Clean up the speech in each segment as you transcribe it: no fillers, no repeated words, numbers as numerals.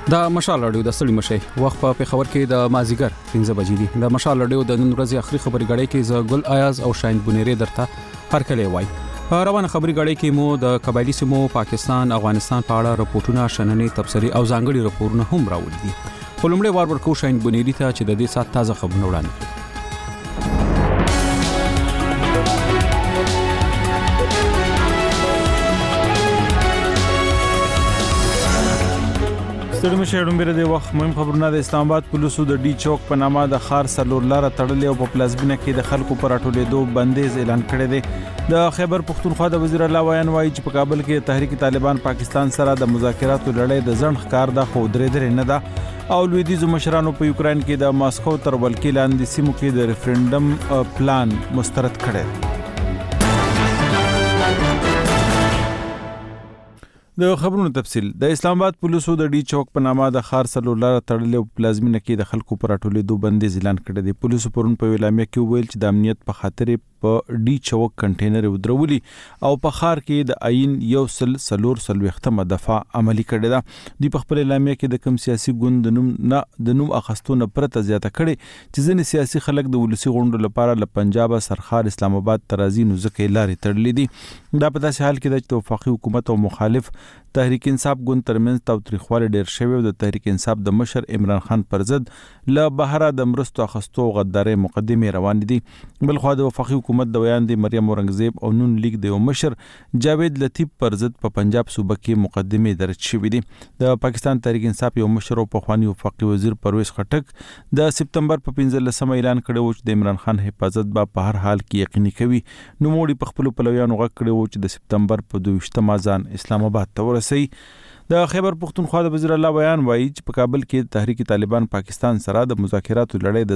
دا مشال رادیو د ستړي مشه وخت په خبر کې د مازیګر 15 بجې دي د مشال رادیو د نن ورځې اخري خبري غړې کې ز ګل آیاز او شاهین بنيري درته هر کله وای روانه خبري غړې کې مو د قبایلی سیمو پاکستان افغانستان په اړه راپورټونه شننې تبصري او ځانګړي راپورونه هم راوړي دي خپلمړي وار ورکو شاهین بنيري ته چې د دې سات تازه خبرونه وړاندې ستړي مشه ډومبره د وخت مهم خبرونه د اسلام آباد پولیسو د ډي چوک په نامه د خار سلور لار تړلې او په پلازمینه کې د خلکو پر اټولېدو بندیز اعلان کړی دی د خیبر پختونخوا د وزیر الله ویان وایي چې په کابل کې تحریک طالبان پاکستان سره د مذاکراتو لړۍ د ځنډ ښکار د خو درې نه ده او لویدیځو مشرانو په یوکرين کې د ماسکو تر ولکې لاندې سیمو کې د ریفرندم پلان مسترد کړی د خبرونو تفصیل د اسلام آباد پولیسو د ډي چوک په نامه د خار سلولار تړلې او پلازمینه کې د خلکو پر اټولېدو بندیز اعلان کړی دی پولیسو پرون په اعلامیه کې ویل چې د امنیت په خاطر په ډي چوک کنټینر ودرولي او په خار کې د عین یو سلور دفعه عملی کړی دا دی په خپل اعلامیه کې د کم سیاسي ګوند د نوم اخستونه پرته زیاته کړي چې ځینې سیاسي خلک د ولسی غونډو لپاره له پنجاب سرخار اسلام آباد ترازی نوزکې لارې تړلې دي دا په داسې حال کې د وفاقي حکومت او مخالف تحریک انصاف ګوند ترمنځ تاوتریخوالی ډیر شوی او د تحریک انصاف د مشر عمران خان پر ضد له بهره د مرستو اخستو غداري مقدمه روان دي بل خو د وفاقي حکومت د ویان دي مریم اورنګزیب او نون لیگ د مشر جاوید لطیف پر ضد په پنجاب صوبه کې مقدمه درج شوې دي د پاکستان تحریک انصاف یو مشر او په خواني وفاقي وزیر پرویز خټک د سپتمبر په 15 اعلان کړو چې د عمران خان حفاظت په هر حال کې یقیني کوي نو موړي په خپل پلویانو غږ کړو چې د سپتمبر په 22 مازان اسلام آباد ته ورسي د خیبر پختونخوا د وزیر الله بیان وایي چې په کابل کې تحریک طالبان پاکستان سره د مذاکراتو لړۍ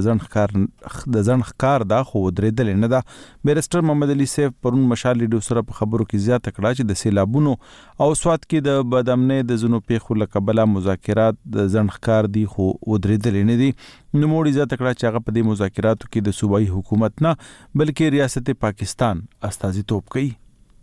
د ځنډ ښکار دا خو درېدل نه ده بیرسټر محمد علي سیف پرون مشال ریډیو سره په خبرو کې زیاته کړه چې د سیلابونو او سواد کې د بدامنۍ د زونو پیښو لقبله مذاکرات د ځنډ ښکار دي خو درېدل نه دي نو موړي زیاته کړه چې هغه په دې مذاکراتو کې د صوبایي حکومت نه بلکې ریاست پاکستان استازیتوب کوي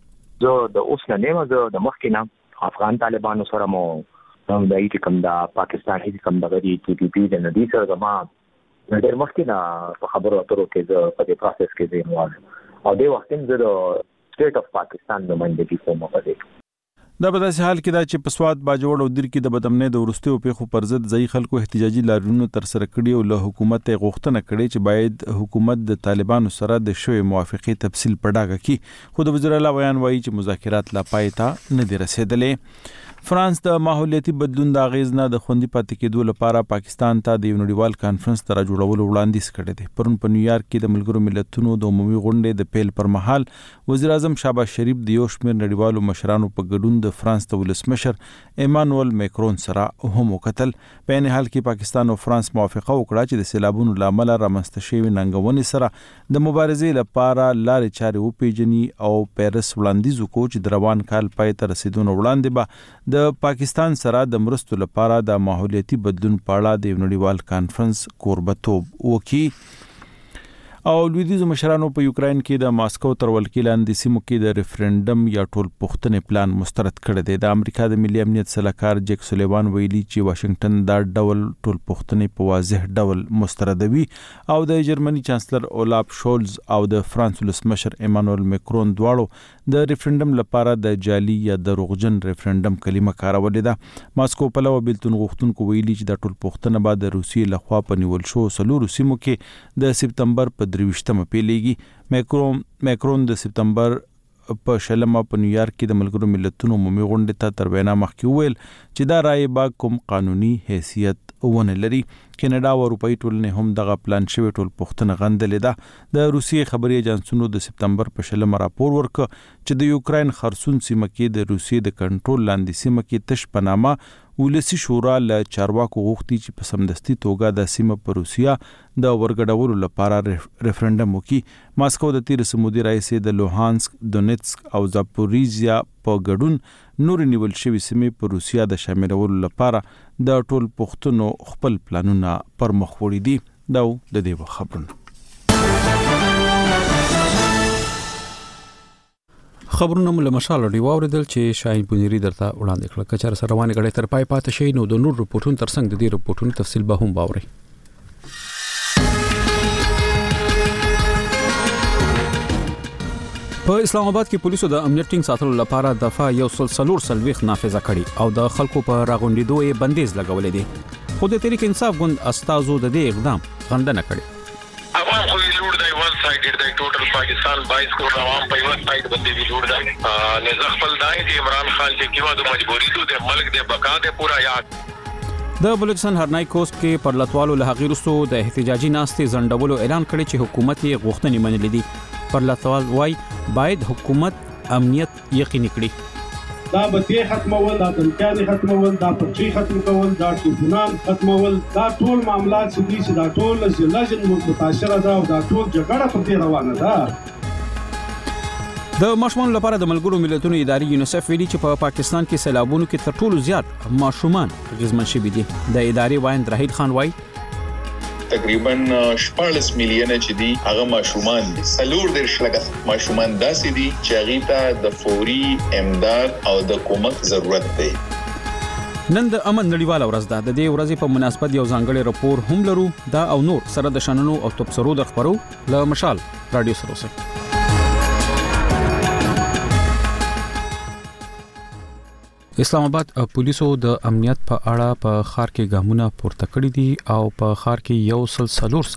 زه د اوس نه نیم زه د مخکې نه افغان طالبانو سره مو د ایت کوم د پاکستان هیڅ کوم د غری ټي پی پی د ندی سره ما ډېر مخکې نه په خبرو اترو کې زه په دې پروسس کې زه انوالو او د وخت زه د سټیټ اف پاکستان د نمائندګي کوم په دې دا په داسې حال کې دا چې په سواد باجوړ او دیر کې د بدامنۍ د ورستیو پیښو پر ضد ځای خلکو احتجاجي لاریونونه تر سره کړي او له حکومت غوښتنه کړي چې باید حکومت د طالبانو سره د شوی موافقه تفصیل پړاګه کړي خو د وزیر الله بیان وایي چې مذاکرات لا پای ته نه دي رسیدلې فرانس د ماحولیاتي بدلون د اغیز نه د خوندي پاتې کېدو لپاره پاکستان ته د نړیوال کانفرنس تر جوړولو وړاندیز کړی دی پرون په نیویارک کې د ملګرو ملتونو د عمومي غونډې د پیل پر مهال وزیر اعظم شهباز شریف د یو شمېر نړیوالو مشرانو په ګډون د فرانس د ولسمشر ایمانوئل میکرون سره هم وکتل په نه حال کې پاکستان او فرانس موافقه وکړه چې د سیلابونو لامل رامنځته شوی ننګونې سره د مبارزې لپاره لارې چارې وپیژني او پیرس وړاندیز وکړي چې د روان کال پای ته رسیدون وړاندې به د پاکستان سره د مرستو لپاره د ماحولیاتي بدلون په اړه د نړیوال کانفرنس کوربتوب وکړي او لویدیځو مشرانو په یوکرين کې د ماسکو تر ولکې لاندې سیمو کې د ریفرندم یا ټول پوښتنې پلان مسترد کړی دی د امریکا د ملي امنیت سلاکار جیک سولیوان ویلي چې واشنگټن دا ډول ټول پوښتنې په واضح ډول مستردوي او د جرمني چانسلر اولاف شولز او د فرانس ولسمشر ایمانوئل میکرون دواړو د ریفرندم لپاره د جعلي یا دروغجن ریفرندم کلمه کارولې ده ماسکو په لور بیلتون غوښتونکو ویلي چې د ټول پوښتنه بعد د روسیې لخوا په نیول شو سلور سیمو کې د سپتمبر په 23 پیلېږي میکرون د سپتمبر په شلمه په نیویارک کې د ملګرو ملتونو عمومي غونډې ته تر وینا مخکې ویل چې دا رائے با کوم قانوني حیثیت ونه لري کینیډا او اروپאי ټولنې هم دغه پلان شوی ټول پوښتنه غندلې ده د روسیې خبري ایجنسونو د سپتمبر په شلمه راپور ورکړ چې د یوکرين خرسون سیمه کې د روسیې د کنټرول لاندې سیمه کې تش پنامه ولسی شورا له چارواکو غوښتي چې په سمدستي توګه د سیمه پر روسیا د ورګډولو لپاره ریفرندم وکړي ماسکو د تیر سمودي رئیس د لوهانسک دونیتسک او زاپوریزیا په ګډون نور نیول شوی سیمه پر روسیا د شاملولو لپاره د ټول پښتنو خپل پلانونه پر مخ وړي دي دا د دې خبرونه خبرونه مل مشال دی واوریدل چې شاهین بنيري درته وړاندې کړل کچر سره روانه غړې تر پای پاتې شي نو د نور رپورټونو ترڅنګ د دې رپورټونو تفصیل به هم باوري. په اسلام آباد کې پولیسو د امنیت ټینګ ساتلو لپاره دفعه 140 نافذه کړي او د خلکو په راغونډېدو یې بندیز لګولې دي خو د تحریک انصاف ګوند استازو د دې اقدام غندنه کړې. عوام خو لوړ دی ون سایډ دی ټوټل پاکستان 22 کروڑ عوام په یو سایډ باندې دی لوړ دی نه ځخپل دای دی عمران خان چې کیما د مجبوری د ملک د بقا د پورا یاد د بلوچستان هرنای کوست کې پر لټوالو له غیرستو د احتجاجي ناستې زندولو اعلان کړی چې حکومت یې غوښتنې منلې دي. پر لټوال وای باید حکومت امنیت یقیني کړي. دا به ختمول دا امکان ختمول دا پرچی ختم کول دا ټریبونال ختمول دا ټول معاملات چې دا ټول لجن متاثر ده او دا ټول جګړه په دې روانه ده. د ماشومان لپاره د ملګرو ملتونو ادارې یونیسف ویلي چې په پاکستان کې سیلابونو کې تر ټولو زیات ماشومان غزمن شوي دي. د ادارې وایند راهید خان وایي تقریبا 14 میلیونه چې دي هغه ماشومان دي. سلور د شلګه ماشومان داسې دي چې هغه ته د فوري امداد او د کومک ضرورت دی. نن د امن نړیواله ورځ ده. د دې ورځې په مناسبت یو ځانګړی راپور هم لرو. دا او نور سره د شننو او تبصرو د خبرو له مشال رادیو سره اوسئ. اسلام آباد پولیسو د امنیت په اړه په خار کې ګامونه پورته کړی دي او په خار کې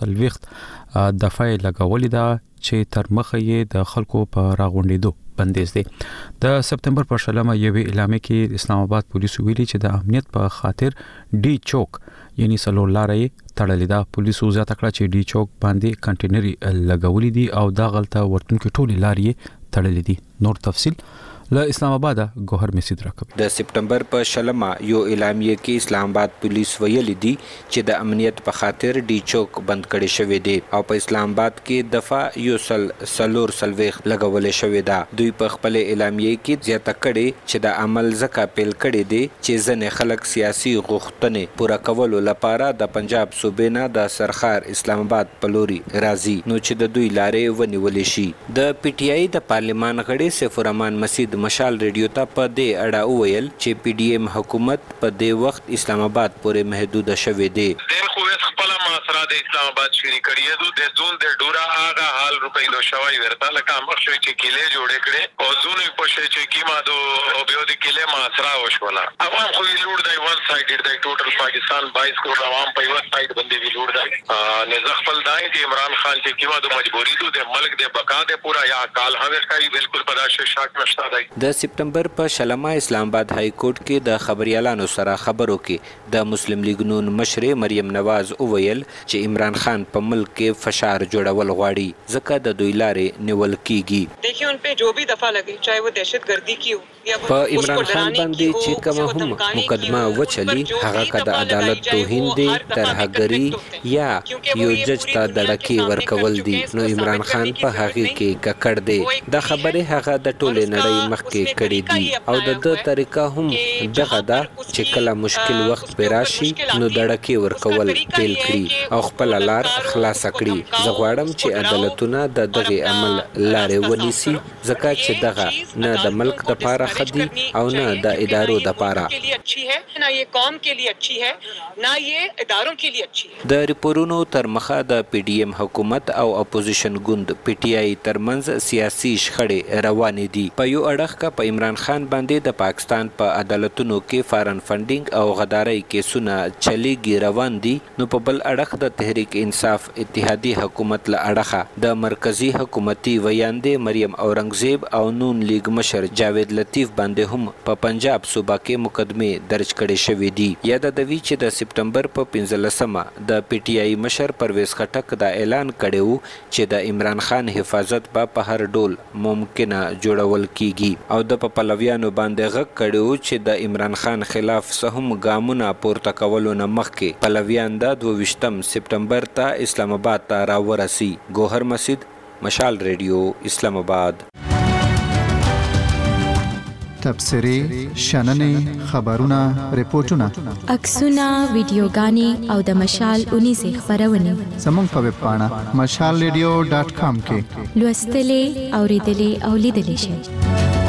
140 دفعه لګولې ده چې تر مخه یې د خلکو په راغونډېدو بندیز دي. د سپتمبر په شلمه یوې اعلامیه کې اسلام آباد پولیسو ویلي چې د امنیت په خاطر ډي چوک یعنی سلور لارې تړلې ده. پولیسو زیاته کړه چې ډي چوک باندې کنټینري لګولې دي او دا غلطه ورتونکو ټولې لارې تړلې دي. نور تفصیل له اسلام آباد گوهر مسید راکب. د سپتمبر په شلمه یو اعلامیه کې اسلام آباد پولیس ویلي دي چې د امنیت په خاطر ډي چوک بند کړي شوی دی او په اسلام آباد کې دفعه یو سلور سلويخ لګولې شوی ده. دوی په خپل اعلامیه کې زیاته کړي چې د عمل زکه پیل کړي دي چې ځنې خلک سیاسي غوښتنې پوره کولو لپاره د پنجاب صوبې نه د سرخار اسلام آباد پلوري راځي نو چې د دوی لارې ونیول شي. د پی ټی آی د پارلمان غړي سیف الرحمن مسید مشال ریډیو ته په دې اړه وویل چې پی ډی ایم حکومت په دې وخت اسلام آباد پورې محدود شوی دی. د خو خپل معاصره د اسلام آباد شری کړی دی د زون د ډورا هغه حال روپۍ لو شوی ورته لکه مخ شوی چې کله جوړ کړي او زون په شي چې کیما دو او بیا د کله معاصره وشولا. عوام خو لوړ دی ون سایډ دی ټوټل پاکستان 22 کروڑ عوام په یو سایډ باندې دی لوړ دی نه ځخپل دای دی عمران خان چې کیما د مجبوری د ملک د بقا د پورا یا کال هغه کوي بالکل پداشه شاک نشته دی. د سپتمبر په شلمه اسلام آباد های کورټ کې د خبريالانو سره خبرو کې د مسلم لیگ نون مشر مریم نواز وویل چې عمران خان په ملک کې فشار جوړول غواړي ځکه د دوی لارې نیول کیږي. देखिए उन पे जो भी दफा लगे चाहे वो दहशतगर्दी की हो या په عمران خان باندې چې کومه هم مقدمه وچلی هغه که د عدالت توهین دی ترهګری یا یو جج ته دړکی ورکول دي نو عمران خان په هغه کې ککړ دی. دا خبره هغه د ټوله نړۍ مخکې کړي دي او د طریقه هم دغه دا چې کله مشکل وخت به راشي نو دړکی ورکول پیل کړي او خپل لار خلاص کړي. زه غواړم چې عدالتونه د دغه عمل لارې ونیسي ځکه چې دغه نه د ملک د پاره خدي او نه د ادارو د پاره. د ریپورونو تر مخه د پی ډی ایم حکومت او اپوزیشن ګوند پی ټی آی ترمنځ سیاسي شخړې روانې دي. په یو اړخ کا په عمران خان باندې د پاکستان په عدالتونو کې فارن فندینګ او غداري کیسونه چلیږي روان دي نو په بل اړخ د تحریک انصاف اتحادی حکومت له اړخه د مرکزی حکومتي ویاندې مریم اورنګزیب او نون لیگ مشر جاوید لطیف باندې هم په پنجاب صوبه کې مقدمه درج کړي شوې دي. یاد د وی چې د سپتمبر په 15مه د پی ټی آی مشر پرویز خټک دا اعلان کړو چې د عمران خان حفاظت په هر ډول ممکنه جوړول کیږي او د پلویانو باندې غږ کړو چې د عمران خان خلاف سهم ګامونه پورته کولو نه مخکې پلویان د 22 سپتمبر ته اسلام آباد ته راورسي. گوهر مسید مشال ریډیو اسلام آباد. تبصرې شننې خبرونه ریپورتونه عکسونه ویډیوګانې او د مشال 19 خبرونه زموږ په ویب پاڼه mashalradio.com کې لوستلې اوریدلې او لیدلې شئ.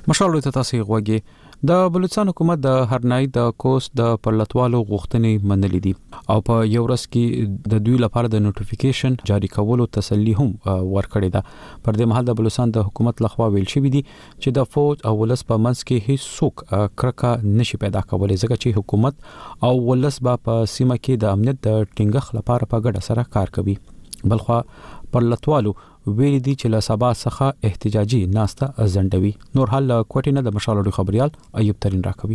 مشال ته تاسو غوږی د بلوچستان حکومت د هرنای د کوست د پرلطوالو غوښتنې منلې دي او په یو ورځ کې د دوی لپاره د نوټیفیکیشن جاری کولو تسلی هم ورکړې ده. پر دې مهال د بلوچستان د حکومت لخوا ویل شوی دي چې د فوج او ولس په منځ کې هیڅ څوک کرکه نشي پیدا کولای ځکه چې حکومت او ولس په سیمه کې د امنیت د ټینګښت لپاره په ګډه سره کار کوي. بلخوا پرلطوالو ویل دي چې له سبا څخه احتجاجي ناسته ازندوي. نور حال کوټینه د مشال خبريال ایوب ترين راکوي.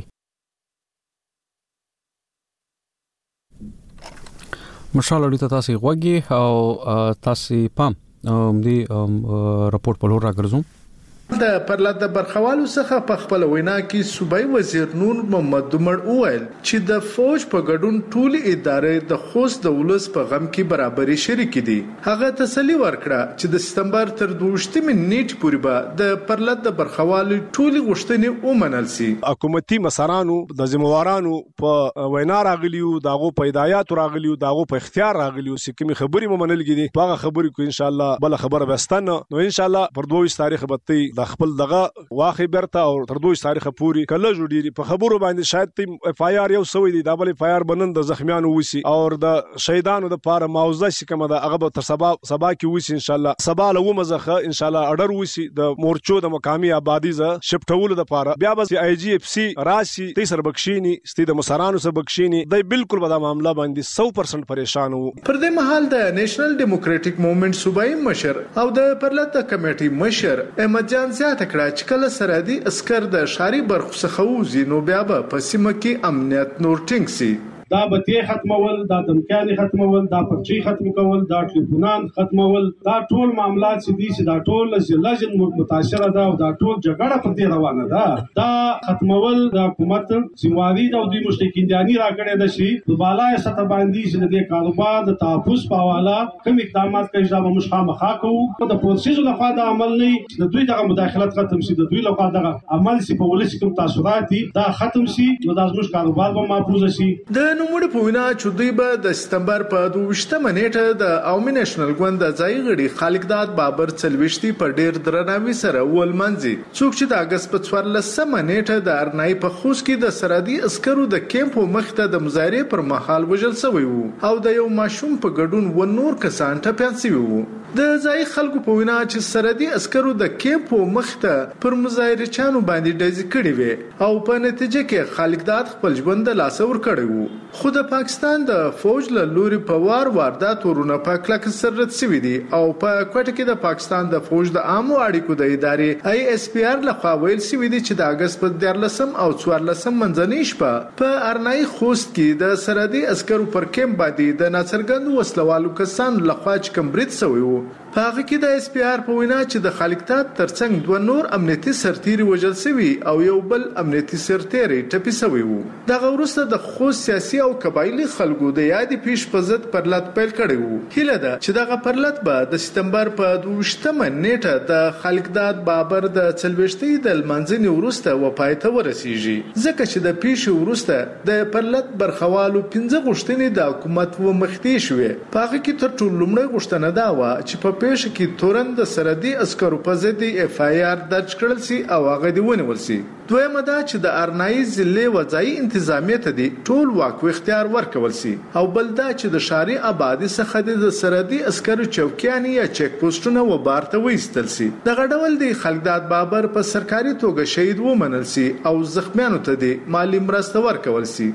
مشال ته تاسو غوږی او تاسو پام دی راپورټ په لور راګرځوم. د پرلط د برخوالو څخه په خپل وینا کې صوبای وزیر نور محمد دمړ وویل چې د فوج په ګډون ټولي ادارې د خوست د ولس په غم کې برابرۍ شریک دي. هغه تسلی ورکړه چې د سپتمبر تر 22 نیټ پورې به د پرلط د برخوالو ټولي غوښتنې ومنل سي. حکومتي مسارانو د ذمہوارانو په وینا راغلیو داغو په هدایت راغلیو داغو په اختیار راغلیو چې کومي خبري ممنلګي دي هغه خبري کو ان شاء الله بل خبره بستان نو ان شاء الله پر 22 تاریخ به د خپل دغه واخې برته او تر 2 تاریخ پورې کله جوړيږي په خبرو باندې شاید تیم اف آی آر یو سوي دي دبل اف آی آر بنن د زخمیانو وسی او د شهیدانو د پاره معاوضه شکم د هغه تر سبا کې وسی ان شاء الله سبا له ومزخه ان شاء الله اډر وسی د مورچو د مقامی آبادی ز شپټول د پاره بیا به آی جی اف سی راشي تیسر بخښینی ستې د مسارانو سره بخښینی د بالکل به دا معاملہ باندې 100% پریشان وو. پر دې مهال د نېشنل ډیموکراټک موومېنټ صوبایي مشر او د پرلط کمیټي مشر احمد جان زیات کړه چې کله سرحدي عسكر د شاري برخو څخه وځي نو بیا به په سیمه کې امنیت نور ټینګ سي. دا بتی ختمول دا دمکاني ختمول دا پرچی ختم کول دا ټلیفونان ختمول دا ټول معاملات چې دي چې دا ټول لجن متاثره ده او دا ټول جګړه پر دې روانه ده. دا ختمول د حکومت سیمواري او د مشتکیندانی راکړې ده چې په بالای سطح باندې چې د کاروبار د تحفظ په حواله کوم اقدامات کوي دا موږ خامخا کوو. د پروسیس لخوا د عمل نه د دوی دغه مداخلت ختم شي د دوی لخوا دغه عمل چې په ولسی کوم تاثیرات دي دا ختم شي نو دا زموږ کاروبار به محفوظ شي. د نوموړي په وینا چې دوی به د سپتمبر په 22 نیټه د عوامي نېشنل ګوند د ځای غړي خالقداد بابر چلوشتي په ډیر درناوي سره ولمنځي څوک چې د اگست په 14 نیټه د ارنای په خوست کې د سرحدي عسکرو د کیمپ مخته د مظاهره پر مهال وژل شوی وو او د یو ماشوم په ګډون و نور کسان ټپيان شوی وو. د ځای خلکو په وینا چې سرحدي عسکرو د کیمپ مخته پر مظاهره چانو باندې ډزې کړې وي او په نتیجه کې خالقداد خپل ژوند د لاس ور کړی وو. خو د پاکستان د فوج له لوري په واردات ورونه په کلک سرت سوي دي او په کوټه کې د پاکستان د فوج د عامو اړیکو د ادارې آی اس پی آر لخوا ویل سوي دي چې د اگست په 14 او 14 منځنۍ شپه په ارنای خوست کې د سرحدي عسکرو پر کیمپ باندې د ناڅرګند وسلوالو کسانو لخوا چې کمبرید سوي وو. په هغه کې د اس پی آر په وینا چې د خالقداد ترڅنګ دوه نور امنیتي سرتیري وژل شوي او یو بل امنیتي سرتیري ټپي شوی وو. دغه وروسته د خوست سیاسي او قبایلی خلکو د یادې پیش په ضد پرلط پیل کړی وو. هیله ده چې دغه پرلط به د سپتمبر په 22 نیټه د خالقداد بابر د چلوشتي د لمانځنې وروسته وپای ته ورسیږي ځکه چې د پیش وروسته د پرلط برخوالو 15 غوښتنې د حکومت و مختی شوې. په هغه کې تر ټولو لومړی غوښتنه دا و چې په پیش کې تورن د سرحدي عسکرو په ضد اف آی آر درج کړل سي او هغه دی ونیول سي. دویمه دا چې د ارنای ضلع وځای انتظامیه ته دی ټول واک او اختیار ورکول سي او بل دا چې د شاري آبادی څخه د سرحدي عسکرو چوکیان یا چیک پوسټونه و بارته وېستل سي. دغه ډول دی خالقداد بابر په سرکاري توګه شهید ومنل سي او زخمیانو ته دی مالی مرسته ورکول سي.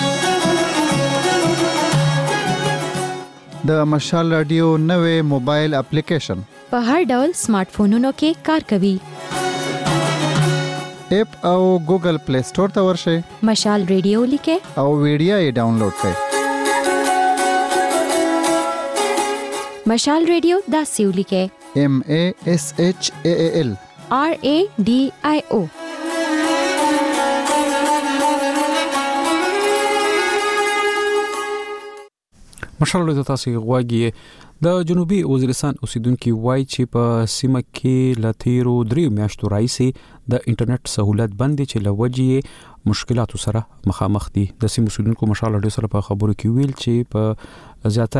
د مشال رادیو نوې موبایل اپلیکیشن په هر ډول سمارټ فونونو کې کار کوي. اپ او ګوګل پلی سٹور ته ورشئ. مشال رادیو لیکه او ویډیو یې ډاونلوډ کړئ. مشال رادیو داسې ولیکه MASHAAL RADIO. مشال ته تاسو غواګي د جنوبي وزیرستان اوسیدونکو وایي چې په سیمه کې لاتیرو 3 میاشتو راځي د انټرنیټ سہولت باندې چې لوجي مشکلاتو سره مخامخ دي. د سیمه اوسیدونکو مشال سره په خبرو کې ویل چې په زیاتره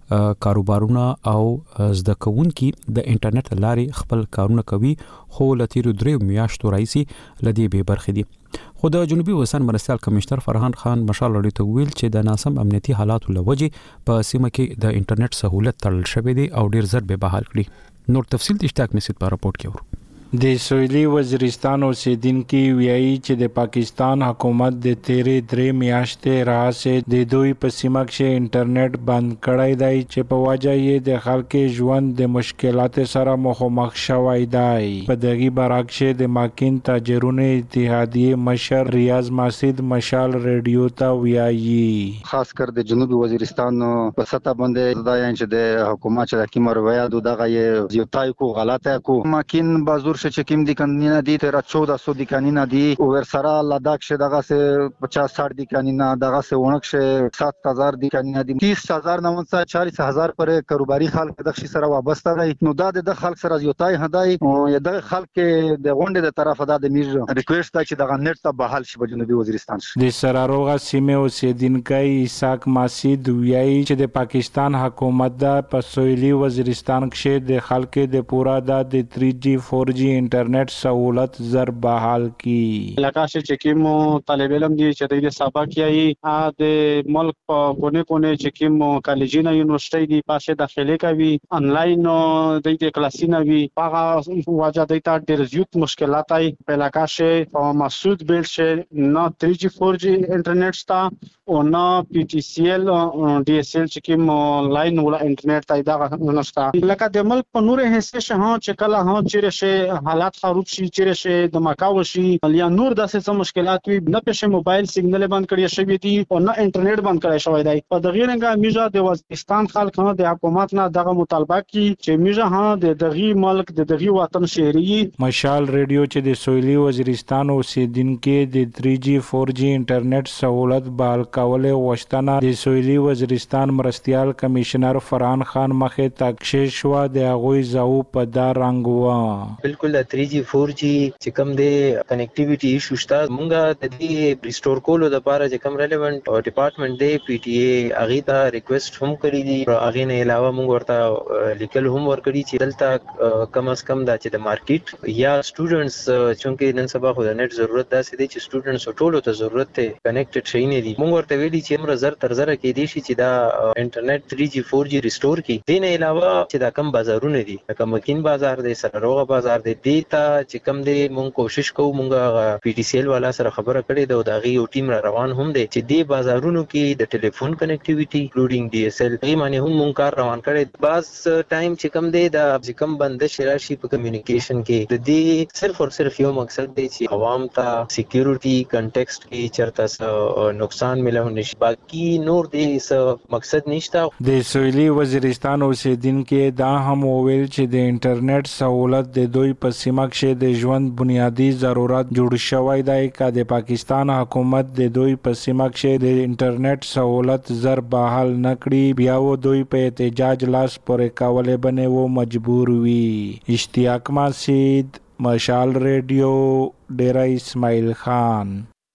کاروبارونه او زده کوونکي د انټرنیټ لارې خپل کارونه کوي خو لتیرو 3 میاشتو راځي لدی به برخه دي. خو د جنوبي وزن مرستيال کمشنر فرحان خان مشال لري ته ویل چې د ناسم امنیتي حالاتو لوجې په سیمه کې د انټرنیټ سہولت تړل شوې دي او ډیر زر به بحال کړي. نور تفصیل د اشتراک نسید په راپورټ کې ورو. د سویلي وزیرستان اوسیدونکو ویایي چې د پاکستان حکومت د تیرې 3 میاشتې راځي د دوی په سیمه کې انټرنیټ بند کړی دی چې په وجه یې د خلکو ژوند د مشکلات سره مخامخ شوی دی. په دغه برعکس د ماکین تاجرونو اتحادیه مشر ریاض ماسید مشال رادیو ته ویایي خاص کر د جنوبي وزیرستان په سطح باندې دا چې د حکومت چې د حکومت رویه دغه یو تای کو غلطه کو ماکین بازور چې کوم دي قانونا دي تر 1400 دي قانونا دي ور سره لداخ شه دغه سه 50-60 دي قانونا دغه سه ونک شه 7000 دي قانونا دي 30000 نه 40000 پر کاروباري خلک د شي سره وابسته دي. نو دا د خلک سره یوتای هداي او د خلک د غونډې د طرفه د میږ ریکوست چې دغه نت ته بحال شي په جنوبي وزیرستان. د سراروغه سیمه اوسیدونکو اسحاق ماسید ویایي چې د پاکستان حکومت د پسویلي وزیرستان کې د خلکو د پورا د 3G 4G انټرنیټ سہولت زر بحال کی. لکه چې کوم طالب علم دي چې د سبق یې د ملک په کونه کونه چې کوم کالجونه یونیورسيټي دي پاسه داخلي کوي انلاین د کلاسینه وی هغه واجه د تا ډېر زیات مشکلات ای په لکه په مسعود بیل شه نه 3G 4G انټرنیټ ستا او نه PTCL DSL چې کوم آنلاین ولا انټرنیټ تای دا نشتا. لکه د ملک په نور حصے شه چې کله چیرې شه حالات خراب شي چیرې شه د مکاو شي یا نور داسې مشکلات وي نه پېښه موبایل سیګنل بند کړی شوی دی او نه انټرنیټ بند کړی شوی دی. په دغه رنګه میجا د وزیرستان خلک نه د حکومت نه دغه مطالبه کی چې میجا ها د دغه ملک د دغه وطن شهري مشال رادیو چې د سویلي وزیرستان اوسیدونکو د 3G 4G انټرنیټ سہولت بحال کول وشتنه د سویلي وزیرستان مرستيال کمشنر فرحان خان مخه تکشیش و د غوي زو په دار رنگوا. بالکل 3G 4G چې کوم د کنیکټیویټي ایشو شته مونږه د دې ریسټور کولو لپاره چې کوم ریلیونت ډپارټمنټ دی PTA اغه ته ریکوست هم کړی دی. اغه نه علاوه مونږ ورته لیکل هم ورکړي چې دلته کم از کم دا چې د مارکیټ یا سټوډنټس چونکه نن سبا خو د نت ضرورت داسې دی چې سټوډنټس ټولو ته ضرورت ته کنیکټډ شي نه دي. مونږ ورته ویلي چې امر زر تر زر کې دي چې دا انټرنیټ 3G 4G ریسټور کی. دین علاوه چې دا کم بازارونه دي لکه مکین بازار دی سراروغه بازار دی دیتا چې کم دی مونږ کوشش کوو مونږه PTCL والا سره خبره کړې ده او دا غي یو ټیم را روان هم دی چې دی بازارونو کې د ټلیفون کنیکټیویټي انکلودینګ DSL غي معنی هم مونږ کار روان کړی. باز ټایم چې کم دی دا چې کم بندش راشي په کمیونیکیشن کې د دې صرف او صرف یو مقصد دی چې عوام ته سکیورټي کنټیکسټ کې چرته نقصان ملو نشي باقي نور دې مقصد نشته. د سویلي وزیرستان اوسیدونکو دا هم ویل چې د انټرنیټ سہولت د دوی په سیمه کې د ژوند بنیادی ضرورت جوړ شوی دی چې د پاکستان حکومت د دوی په سیمه کې د انټرنیټ سہولت زر بحال نکړي بیا و دوی په احتجاج لاس پورې کولې بنه و مجبور وي. اشتیاق ماسید مشال رادیو ډیرا اسماعیل خان.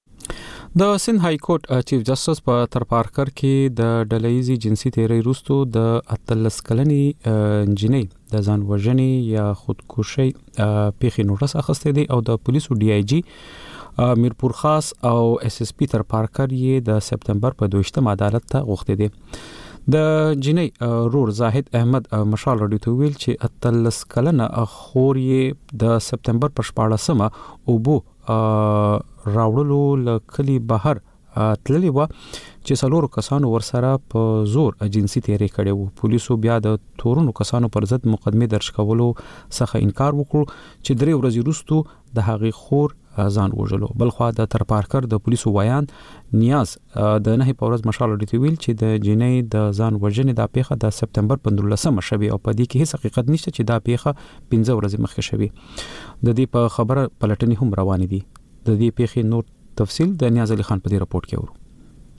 د سند های کورټ چیف جسټس په تر پارکر کې د ډلېزي جنسي تیری روستو د 13 کلنی انجینۍ د ځان وژنې یا خودکشي پیښې نوټس اخیسته دي او د پولیسو DIG میرپور خاص او SSP تر پارکر یې د سپتمبر په 2 عدالت ته غوښتي دي. د جنۍ رور زاهد احمد مشال رادیو ته ویل چې 13 کلنه خور یې د سپتمبر په 14مه او بو راوړلو لکلی بهر تللی و چې څلورو کسانو ورسره په زور جنسي تیری کړي وو. پولیسو بیا د تورونو کسانو پر ضد مقدمه درج کولو څخه انکار وکړ چې 3 ورځې وروسته د هغې خور ځان وژلو. بلخوا د تر پارکر د پولیسو ویان نیاز د نه په ورځ مشال لري ویل چې د جنۍ د ځان وژنې د پیښه د سپتمبر 15 شوه او په دې کې هیڅ حقیقت نشته چې دا پیښه 15 ورځې مخکې شوه. د دې په خبره پلټنې هم روانې دي. د دې پیښې نور تفصیل د نیاز علي خان په دې راپورټ کې ورو.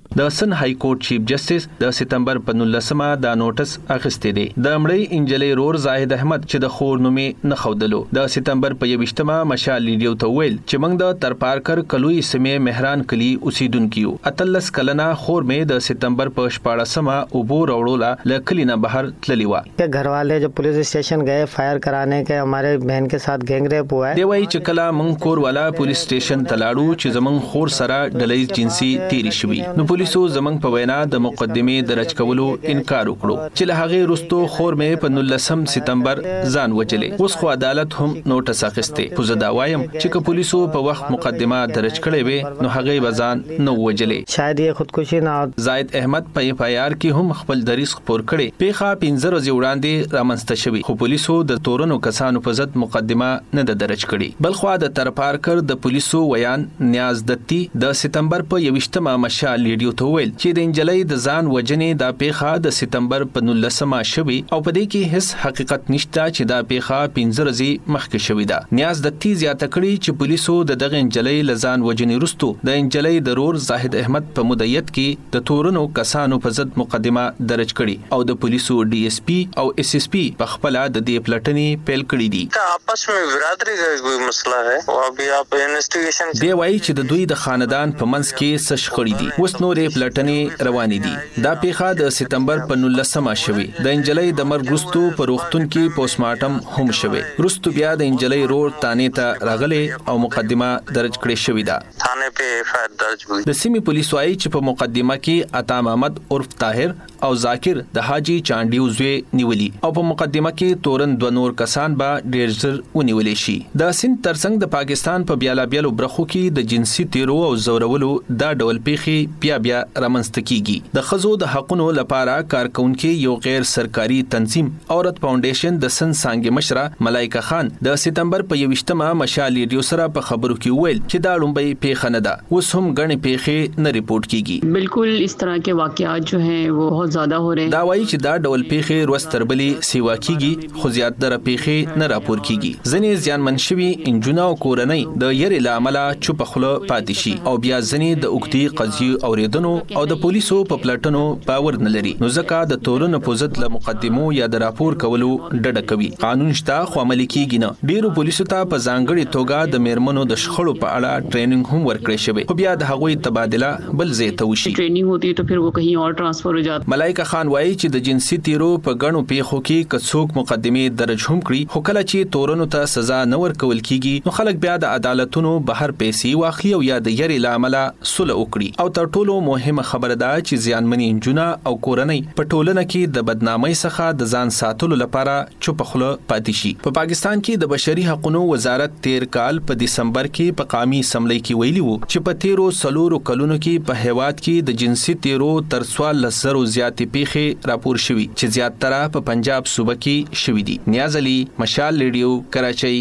د سن های کورټ چیف جسټس د سپتمبر په 19مه دا نوټس اخیسته دی د مړی انجلۍ رور زاهد احمد چې د خور نومې نه خودلو د سپتمبر په 20مه مشال لیډیو ته ویل چې موږ د ترپارکر کلوی سیمې مهران کلی اوسیدونکو اتلس کلنا خور مې د سپتمبر په 14مه اوبو وروړه لکلی نه بهر تللی و के घर वाले जो पुलिस स्टेशन गए फायर कराने के हमारे बहन के साथ गैंग रेप हुआ है دی وایي چې کله موږ کور والا پولیس سټیشن ته لاړو چې زمونږ خور سره ډلې جنسي تیری شوی نو پولیسو زمونږ په وینا د مقدمې درج کولو انکار وکړو چې له هغه وروسته خور مې په 19 سپتمبر ځان وجلې اوس خو عدالت هم نوټس اخیسته خو زه دا وایم چې که پولیسو په وخت مقدمه درج کړې وي نو هغه وزن نو وجلې شاید یې خودکشي نه زاید احمد په اف آی آر کې هم خپل دریس خبر کړي پیخه 15 ورځې وړاندې رامنځته شوی خو پولیسو د تورنو کسانو په ضد مقدمه نه درج کړي بلخو د ترپارکر د پولیسو ویان نیاز دتی د سپتمبر په 20مه مشال لیډیو ته ویل چې د انجلۍ د ځان وجنې د پیخه د سپتمبر په 19مه شوی او په دې کې هیڅ حقیقت نشته چې د پیخه 15 ورځې مخکې شوی ده نیاز دتی زیاته کړي چې پولیسو د دغه انجلۍ لزان وجنې رستو د انجلۍ د رور زاهد احمد په مدعیت کې د تورنو کسانو په ضد مقدمه درج کړي او د پولیسو ډي اس پی او اس اس پی په خپل د دې پلټنې پیل کړي دي आपस में برادری کا کوئی مسئلہ ہے او ابھی آپ انویسټیګیشن دی وایي چې د دوی د خاندان په منځ کې څه شخړې دي اوس نورې پلټنې روانې دي دا پیخه د سپتمبر په 19مه شوی د انجلۍ د مرګ وروسته په روغتون کې پوسټمارټم هم شوی وروسته بیا د انجلۍ رور تانې ته راغلي او مقدمه درج کړې شوې ده تھانے په اف آی آر درج وي د سیمې پولیس وايي چې په مقدمه کې عطا محمد عرف طاهر او ذاکر د حاجی چاندیو زوی نیولي او په مقدمه کې تورن دو نور کسان به ډیر ژر ونیولې شي د سند ترڅنګ د پاکستان په بیلابیلو برخو کې د جنسي تیرو او زورولو دا ډول پیخي بیا رامنځته کیږي د خزو د حقونو لپاره کارکونکو یو غیر سرکاري تنظیم عورت فاونډیشن د سن سانګ مشره ملائکه خان د سپتمبر په 20مه مشال لیډیو سره په خبرو کې ویل چې دا لومبي پیخه نه ده اوس هم غني پیخي نه ریپورت کیږي بالکل اس طرح के वाकयात जो हैं वो बहुत ज्यादा हो रहे हैं دا وایي چې دا ډول پیخي روستربلی سیوا کیږي خو زیات در پیخي نه راپور کیږي ځنې ځانمن شوي انجونه او کورنۍ د یری لامل چوپ خله پاتې شي او بیا ځنې د اوګدي قضیه اوریدنو او د پولیسو په پلټنو باور نه لري نو ځکه د تورن په ضد له مقدمو یا د راپور کولو ډډه کوي قانون شته خو عملي کیږي نه ډیرو پولیسو ته په ځانګړي توګه د میرمنو د شخړو په اړه ټریننګ هم ورکړی شوی خو بیا د هغوی تبادله بل ځای ته وشي ट्रेनिंग होती है तो फिर वो कहीं और ट्रांसफर हो जाता ملائکه خان وایي چې د جنسي تیرو په غنو پیخو کې کڅوک مقدمه درج هم کړی خو کله چې تورنو ته سزا نه ورکول کیږي نو خلک بیا د عدالتونو بهر پیسې واخلي او یا د یری لامل صلح وکړي او تر ټولو مهمه خبره ده چې ځانمنی انجونه او کورنۍ په ټولنه کې د بدنامۍ څخه د ځان ساتلو لپاره چوپ خوله پاتې شي په پاکستان کې د بشري حقوقو وزارت 13 کال په دسمبر کې په قومي اسمبلی کې ویلي وو چې په 13 سلورو کلونو کې په هیواد کې د جنسي تیرو تر 1400 زیاتې پیښې راپور شوي چې زیاتره په پنجاب صوبه کې شوي دي نیاز علي مشال لیډیو کراچۍ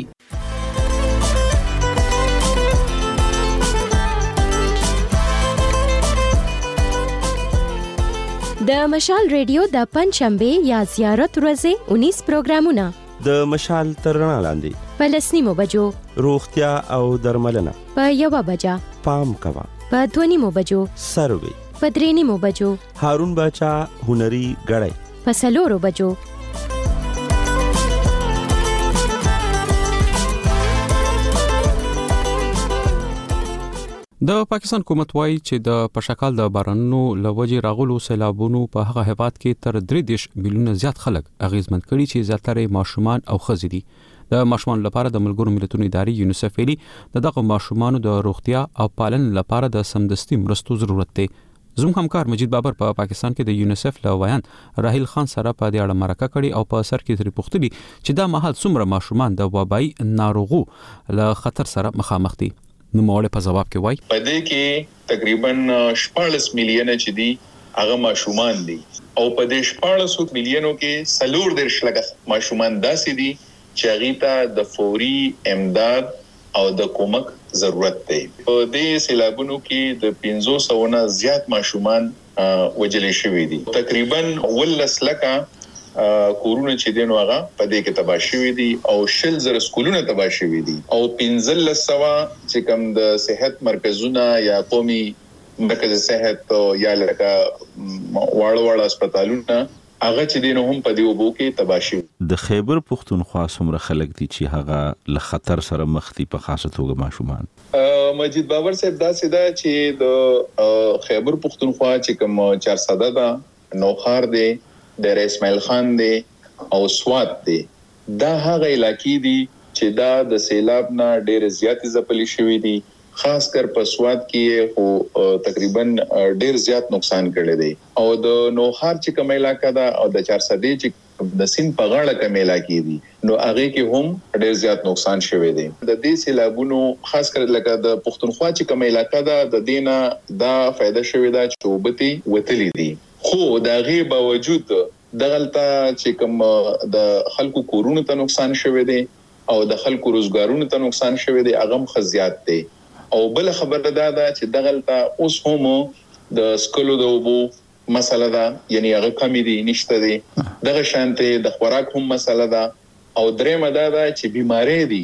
د مشال ریډیو د پنځشنبه یا زیارت ورځې 19 پروګرامونه د مشال ترنا لاندې په لسنیمو بجو روغتیا او درملنه په 1 بجا پام کوا په 2 بجو سروي په 3 بجو هارون بچا هنري غړې په 4 بجو د پاکستان حکومت وايي چې د پشکال د بارانونو لوجې راغلو سیلابونو په هغه هیواد کې تر 3 میلیونه زیات خلک اغیزمن کړي چې زیاتره ماشومان او ښځې دي د ماشومان لپاره د ملګرو ملتونو ادارې یونیسف ویلي دغه ماشومان د روغتیا او پالنې لپاره د سمدستي مرستو ضرورت دی زموږ همکار مجید بابر په پاکستان کې د یونیسف له ویان راهیل خان سره په دې اړه مرکه کړې او په سر کې ترې پوښتنه چې دا مهال څومره ماشومان د وبایي ناروغو له خطر سره مخامخ دي نو موږ په جواب کې وایي په دې کې تقریبا 14 میلیونه چې دي هغه ماشومان دي او په دې 14 میلیونو کې سلور د شلګ ماشومان داسې دي چې هغه ته د فوري امداد او د کومک ضرورت دی په دې سیلابونو کې د 500 نه زیات ماشومان وجلې شوي دي تقریبا 10 لکه کورونه چې دینو هغه په دې کې تباہ شوي دي او 10,000 سکولونه تباہ شوي دي او 1500 چې کوم د صحت مرکزونه یا قومي مرکز صحت یا لکه واړه هسپتالونه هغه چې دینو هم په دې وبو کې تباشي. د خیبر پختونخوا څومره خلک دي چې هغه له خطر سره مخ دي په خاصه توګه ماشومان؟ مجید بابر صاحب دا سیده چې د خیبر پختونخوا چې کوم 400 ده نوخار دی د اسماعیل خان دی او سوات دی دا هغه علاقې دي چې دا د سیلاب نه ډېر زیات ځپلي شوی دي. خاص کر په سواد کې خو تقریبا ډېر زیات نقصان کړی دی او د نوخار چې کوم علاقہ ده او د 400 چې د سیند په غاړه کوم علاقې دي نو هغه کې هم ډېر زیات نقصان شوی دی. د دې سیلابونو خاص کر لکه د پښتونخوا چې کوم علاقہ ده د دینه دا فائدہ شوی دا چې وبتي وتلی دي خو دا غي باوجود دغلطه چې کوم د خلکو کورونو ته نقصان شوی دی او د خلکو روزګارونو ته نقصان شوی دی هغه خزيات دی. او بل خبره دا چې دغلطه اوس هم د سکلو د وبو مسله ده یعنی هغه کمی دي نشته دي دغه شانته د خوراک هم مسله ده او درېمه دا چې بیماری دي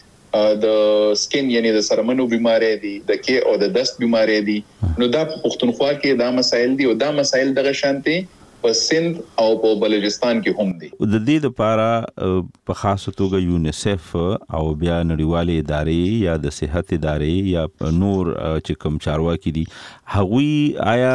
د سکین یعنی د سرمنو بیماری دي د کې او د دست بیماری دي نو دا په پښتونخوا کې دا مسایل دي او دا مسایل دغه شانته په سند او په بلوچستان کې هم دي. د دې لپاره په خاصه توګه یونیسف او بیا نړیوالې ادارې یا د صحت ادارې یا نور چې کوم چارواکي دي هغوی آیا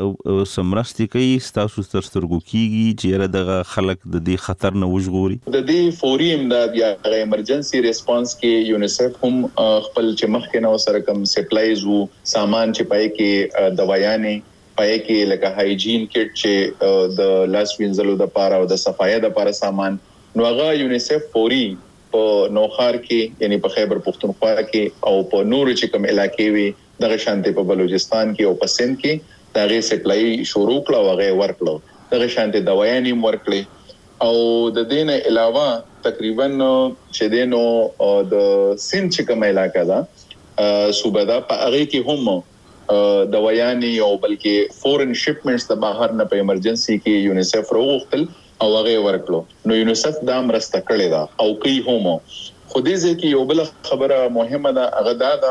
سمرستي کوي تاسو سترګو کیږي چې دغه خلک د دې خطر نه وژغوري؟ د دې فوري امداد یا ایمرجنسي ریسپانس کې یونیسف هم خپل چې مخکې نو سره کوم سپلایز وو سامان چې پای کې دوايانې پای کې لکه هایجین کټ چې د لاس وینځلو د پاره او د صفایي د پاره سامان نو هغه یونیسف فوري په نوخار کې یعنی په خیبر پختونخوا کې او په نور چې کوم علاقې وي دغه شانته په بلوچستان کې او په سند کې دغه سپلای شروع کړه او هغه ورکړه دغه شانته دوايانې ورکړي او د دینه علاوه تقریبا چې دینو د سند چې کوم علاقې ده صوبه ده په هغه کې هم دوايانې او بلکې فورن شپمنټس د بهر نه په ایمرجنسي کې یونیسف راوغتل او هغه ورکړو نو یونیسف دا مرسته کړې ده او کوي هم خو دې ځکه یو بل خبره مهمه ده هغه دا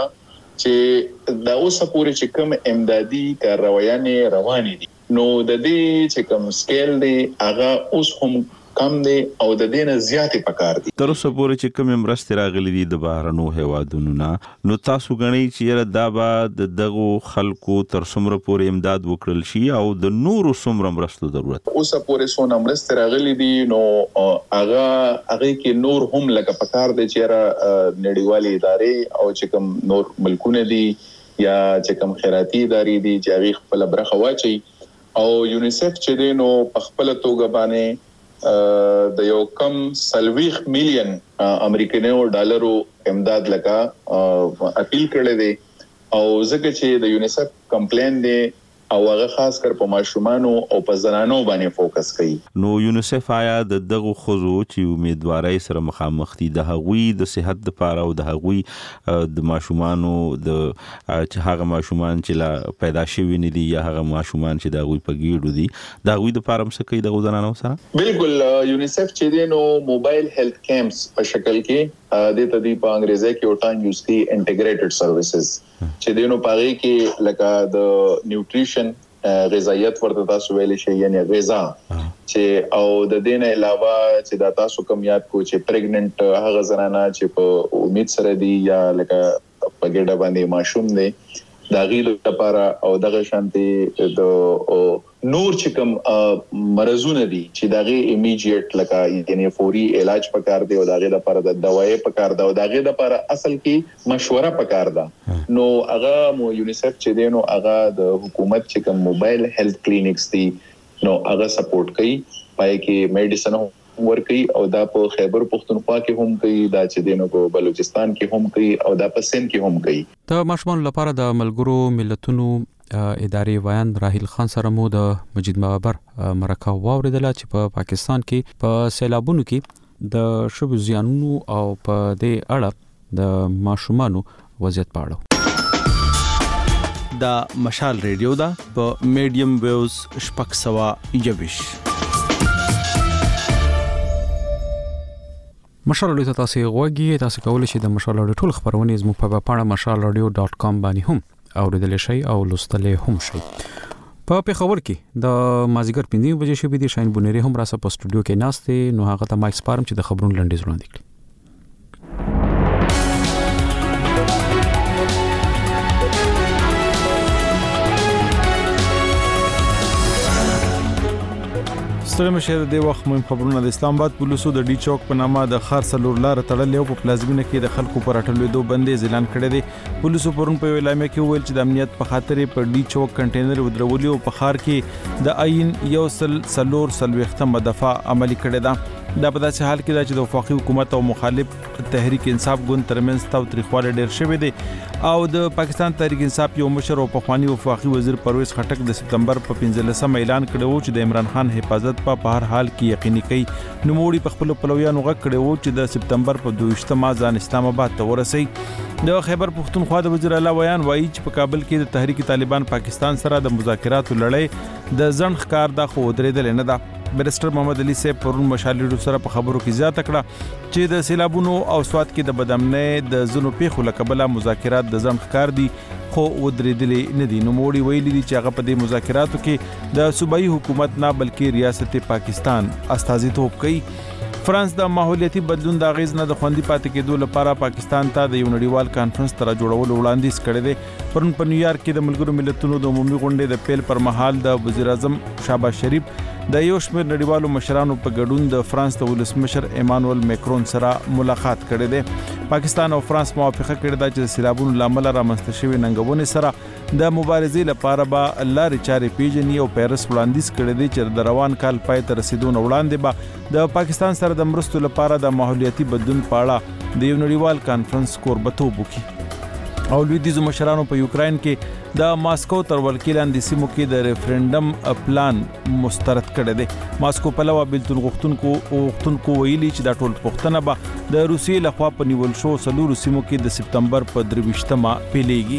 چې دا اوس پورې چې کوم امدادي کاروایانې روانې دي نو د دې چې کوم سکیل دی هغه اوس هم کم دی او د دینه زیاتې پکار دي. تر اوسه پورې چې کوم مرستې راغلي دي د بهرنو هیوادونو نه نو تاسو غنئ چې دا به دغه خلکو تر څومره پورې امداد وکړل شي او د نورو څومره مرستو ضرورت اوسه پورې څونه مرستې راغلي دي نو هغه کې نور هم لکه پکار دي چې نړیوالې ادارې او چې کوم نور ملکونه دي یا چې کوم خیراتي ادارې دي چې هغه خپل برخه واچي او یونیسف چې دینو په خپل توګه باندې د یو کم 30 مليون امریکایي ډالرو امداد لکه اپیل کړی دی او ځکه چې د یونیسف کمپلین دی او هغه خاص کر په ماشومانو او په زنانو باندې فوکس کوي. نو یونیسف آیا دغه خزو چې امیدواري سره مخامخ دي د هغوی د صحت لپاره او د هغوی د ماشومانو د چې هغه ماشومان چې لا پیدا شوي نه دي یا هغه ماشومان چې د هغوی په ګیډو دي د هغوی د فارم څخه کوي د زنانو سره؟ بالکل یونیسف چې دی نو موبایل هیلث کیمپس په شکل کې د تدې په انګریزي کې اوټان یوز کی انټیګریټډ سرویسز چې دینو پاره کې لکه د نیوټریشن غذایت ورته تاسو ویل شي یعنی غذا چې او د دین علاوه چې دا تاسو کوم یاد کو چې پریګننٹ هغه زنانه چې په امید سره دي یا لکه په ګډه باندې ماشوم دي دا غیلو لپاره او دغه شانتي د نور چې کوم مرزونه دي چې دغه ایمیډیټ لکه یعنی فوري علاج پکار دی او دغه لپاره د دوايي پکار ده او دغه لپاره اصل کې مشوره پکار ده نو هغه مو یونیسف چې دی نو هغه د حکومت چې کوم موبایل هیلث کلینکس دي نو هغه سپورټ کوي پای کې میډیسن ورکي او دا په خیبر پختونخوا کې هم کوي دا چې دینو په بلوچستان کې هم کوي او دا په سند کې هم کوي. د ماشومان لپاره د ملګرو ملتونو ادارې ویان راهیل خان سره مو د مجید بابر مرکه واوریدله چې په پاکستان کې په سیلابونو کې د شوبو زیانونو او په دې اړه د ماشومانو وضعیت پاړو. دا مشال ریډیو دا په میډیم ویوز شپږ سوا یوش مشال رادیو ته تاسو غوږی تاسو کولای شئ د مشال رادیو ټول خبرونه زموږ په پاڼه mashalradio.com باندې هم اوریدل شي او لوستل هم شي. په خبر کې د مازیګر 5 بجې شوې دي شاین بونری هم راسه په سټوډیو کې ناشته نو هغه ته مایک سپارم چې د خبرونو لنډیز وړاندې کړي. ستړي مشه د وخت مهم خبرونه د اسلام آباد پولیسو د ډي چوک په نامه د خار سلور لار تړلې او په پلازمینه کې د خلکو پر اټلېدو بندیز اعلان کړی دی. پولیسو پرون په اعلامیه کې ویل چې د امنیت په خاطر په ډي چوک کنټینر ودرولي او په خار کې د عین یو سلور سلوختم دفعه عملی کړی ده. دا په داسې حال کې چې د وفاقي حکومت او مخالف تحریک انصاف ګوند ترمنځ تاوتریخواله ډېر شوې دي او د پاکستان تحریک انصاف یو مشر او پخوانی وفاقي وزیر پرویز خټک د سپتمبر په 15 اعلان کړی و چې د عمران خان حفاظت په هر حال کې یقیني کوي. نوموړي په خپل پلویانو غږ کړی و چې د سپتمبر په 22 ځان اسلام آباد ته ورسي. د خیبر پختونخوا د وزیر اعلی ویان وایي چې په کابل کې د تحریک طالبان پاکستان سره د مذاکراتو لړۍ د ځنډ ښکار د خو درېدل نه ده. بیرسټر محمد علي صاحب پرون مشالې سره په خبرو کې زیاته کړه چې د سیلابونو او سواد کې د بدامنۍ د زنو پیښو لکبله مذاکرات د ځنډ ښکار دي خو ودرېدلې نه دي. نوموړي ویلي دي چې هغه په دې مذاکراتو کې د صوبایي حکومت نه بلکې ریاست پاکستان استازیتوب کوي. فرانس د ماحولیاتي بدلون د اغیز نه د خوندي پاتې کېدو لپاره پاکستان ته د یو نړیوال کانفرنس تر جوړولو وړاندیز کړی دی. پرون په نیویارک کې د ملګرو ملتونو د عمومي غونډې د پیل پر مهال د وزیر اعظم شهباز شریف د یو شمېر نړیوالو مشرانو په ګډون د فرانس د ولسمشر ایمانوئل میکرون سره ملاقات کړی دی. پاکستان او فرانس موافقه کړې ده چې د سیلابونو لامل رامنځته شوې ننګونې سره د مبارزې لپاره به لارې چارې پیژني او پیرس وړاندیز کړی دی چې د روان کال پای ته رسیدو نه وړاندې به د پاکستان سره د مرستو لپاره د ماحولیاتي بدلون په اړه د یو نړیوال کانفرنس کوربتوب وکړي. او لویدیزو مشرانو په یوکرين کې د ماسکو تر ولکې لاندې سیمو کې د ریفرندم پلان مسترد کړی دی. ماسکو په لوا بیلتون غوښتونکو ویلي چې دا ټول پوښتنه به د روسیې لخوا په نیول شو سلور سیمو کې د سپتمبر په 23 پیلېږي.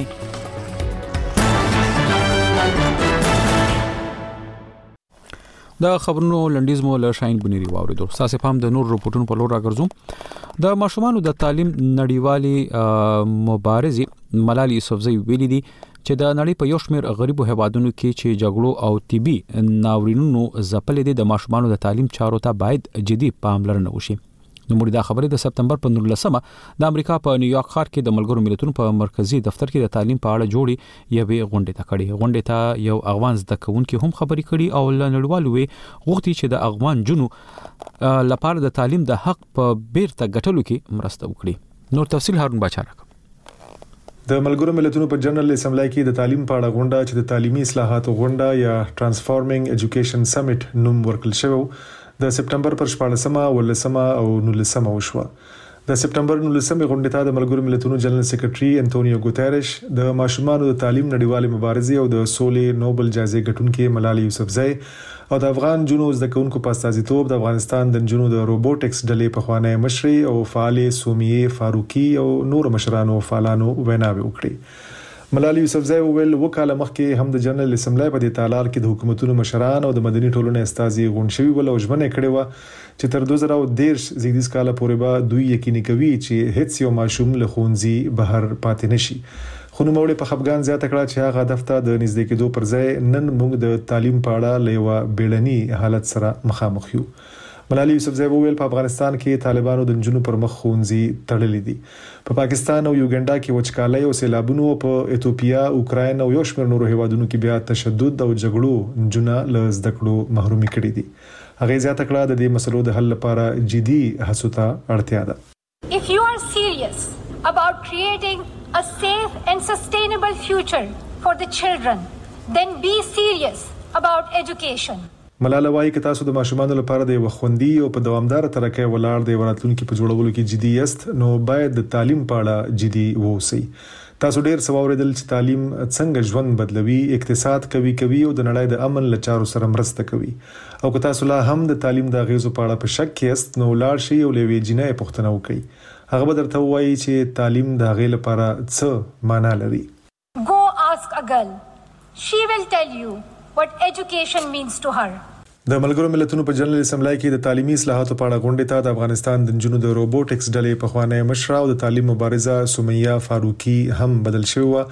د خبرونو لنډیز مو له شاین بنيري واوریدو. تاسو په هم د نور رپورټونو په لور راګرځو. د ماشومانو د تعلیم نړیوالي مبارزي ملالي یوسفزئی ویلي دي چې د نړۍ په یو شمېر غریبو هیوادونو کې چې جګړو او طبي ناورینونو ځپلې دي د ماشومانو د تعلیم چارو ته باید جدي پاملرنه وشي. نو موږ دا خبرې د سپتمبر په 19 د امریکا په نیویارک ښار کې د ملګرو ملتونو په مرکزی دفتر کې د تعلیم په اړه جوړې یوې غونډې ته کړې. غونډې ته یو افغان زده کوونکي هم خبرې کړي او نړیوالو غوښتي چې د افغان جنو لپاره د تعلیم د حق په بیرته ګټلو کې مرسته وکړي. نور تفصیل هارون باچا. د ملګرو ملتونو په جنرال اسمبلی کې د تعلیم په اړه غونډه چې د تعلیمي اصلاحاتو غونډه یا ټرانسفارمینګ ایجوکیشن سمیټ نوم ورکړل شوی د سپتمبر پر 14 او 19 وشوه. د سپتمبر 19 غونډې ته د ملګرو ملتونو جنرال سیکریټري انټونیو ګوتيريش د ماشومانو د تعلیم نړیوالې مبارزې او د سولې نوبل جایزې ګټونکي ملالي یوسفزئی او د افغان جنو زده کوونکو په استازیتوب د افغانستان د جنو د روبوټکس ډلې په خوانه مشري او فعال سومیه فاروقي او نور مشرانو فعالانو ویناوي وکړي. ملالي یوسفزئی ویل وکاله مخکې هم د جنرال اسمبلی په دې تالار کې د حکومتونو مشران او د مدني ټولنې استازي غونډشوي ول او ژمنه کړې و چې تر 2013 زیږدیز کال پورې به دوی یقیني کوي چې هیڅ یو ماشوم له ښوونځي بهر پاتې نشي. خو نو موږ په خپګان زیاته کړه چې هغه هدف ته د نږدې کېدو پر ځای نن موږ د تعلیم په اړه لیوا بیړني حالت سره مخامخ یو. ملالي یوسفزئی ویل په افغانستان کې طالبانو د جنونو پر مخ ښوونځي تړلې دي. په پاکستان او یوګنډا کې وچکالۍ او سیلابونو په ایتوپیا، اوکراین او یو شمېر نورو هیوادونو کې بیا تشدد او جګړو جنونه له زده کړو محرومي کړي دي. هغه زیاته کړه د دې مسلو د حل لپاره جدي هڅو ته اړتیا ده. If you are serious about creating a safe and sustainable future for the children, then be serious about education. ملاله وايي چې تاسو د ماشومانو لپاره د وخوندي او په دوامدار طریقې ولاړ د وراتلونکو په جوړولو کې جدي یاست نو باید د تعلیم په اړه جدي ووسی. تاسو ډیر سوالېدل چې تعلیم څنګه ژوند بدلوي، اقتصاد کوي او د نړۍ د امن لچارو سره مرسته کوي. او که تاسو لا هم د تعلیم د غیزو په اړه په شک کې یاست نو لاړ شئ او لوي جنې پوښتنه وکړئ. هغه به درته وایي چې تعلیم د غیل لپاره څه معنی لري. Go ask a girl. She will tell you what education means to her. د ملګرو ملتونو په جنرال اسمبلی کې د تعلیمي اصلاحاتو په اړه غونډې ته د افغانستان د جنونو د روبوټکس ډلې په خوانه مشره او د تعلیم مبارزه سومیه فاروقي هم بدل شوی و.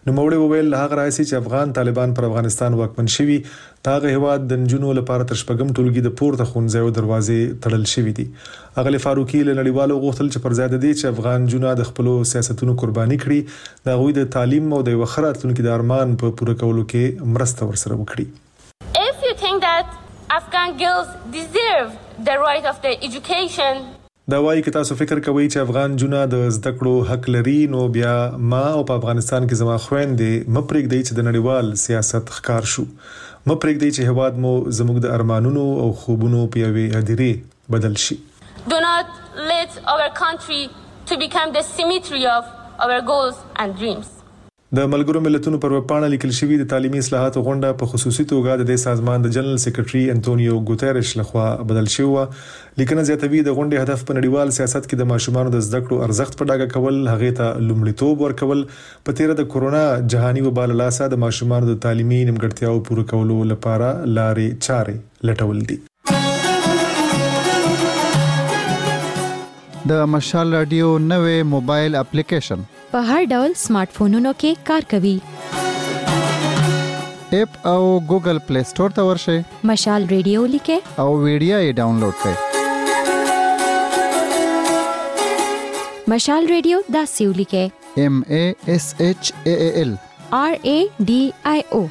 نوموړي وویل هغه راځي چې افغان طالبان پر افغانستان واکمن شوي داغه هواد د نجونو لپاره تر شپږم ټولګي د پورته ښوونځیو دروازې تړل شوې دي. اغلی فاروقي له نړیوالو غوښتل چې پر ځای د دې چې افغان جنونه د خپل سیاستونو قرباني کړي د غوي د تعلیم او د وخراتونکو د ارمان په پوره کولو کې مرسته ورسره وکړي. If you think that Afghan girls deserve the right of their education, دا وايي که تاسو فکر کوئ چې افغان جونه د زده کړو حق لري نو بیا ما او په افغانستان کې زما خويندې مپرېږدي چې د نړیوال سیاست ښکار شو. مپرېږدي چې هواد مو زموږ د ارمانونو او خوبونو په یوې هدیرې بدل شي. Do not let our country to become the cemetery of our goals and dreams. د ملګرو ملتونو پر وپاڼه لیکل شوی د تعلیمي اصلاحاتو غونډه په خصوصي توګه د سازمان د جنرال سیکریټري انټونیو ګوتيريش لخوا بدل شوی. لیکنه زیاتوي د غونډې هدف په نړیوال سیاست کې د ماشومانو د زده کړو ارزښت په ډاګه کول، هغه ته لومړیتوب ورکول، په تیر د کورونا جهاني وبا له لاسه د ماشومانو د تعلیمي نیمګړتیاو پوره کولو لپاره لارې چارې لټول دي. د مشال رادیو نوې موبایل اپلیکیشن په هر ډول سمارټ فونونو کې کار کوي. اپ او ګوګل پلی سٹور ته ورشئ، مشال ریډیو لیکه او ویډیو یې ډاونلوډ کړئ. مشال ریډیو داسې ولیکه MASHAAL RADIO.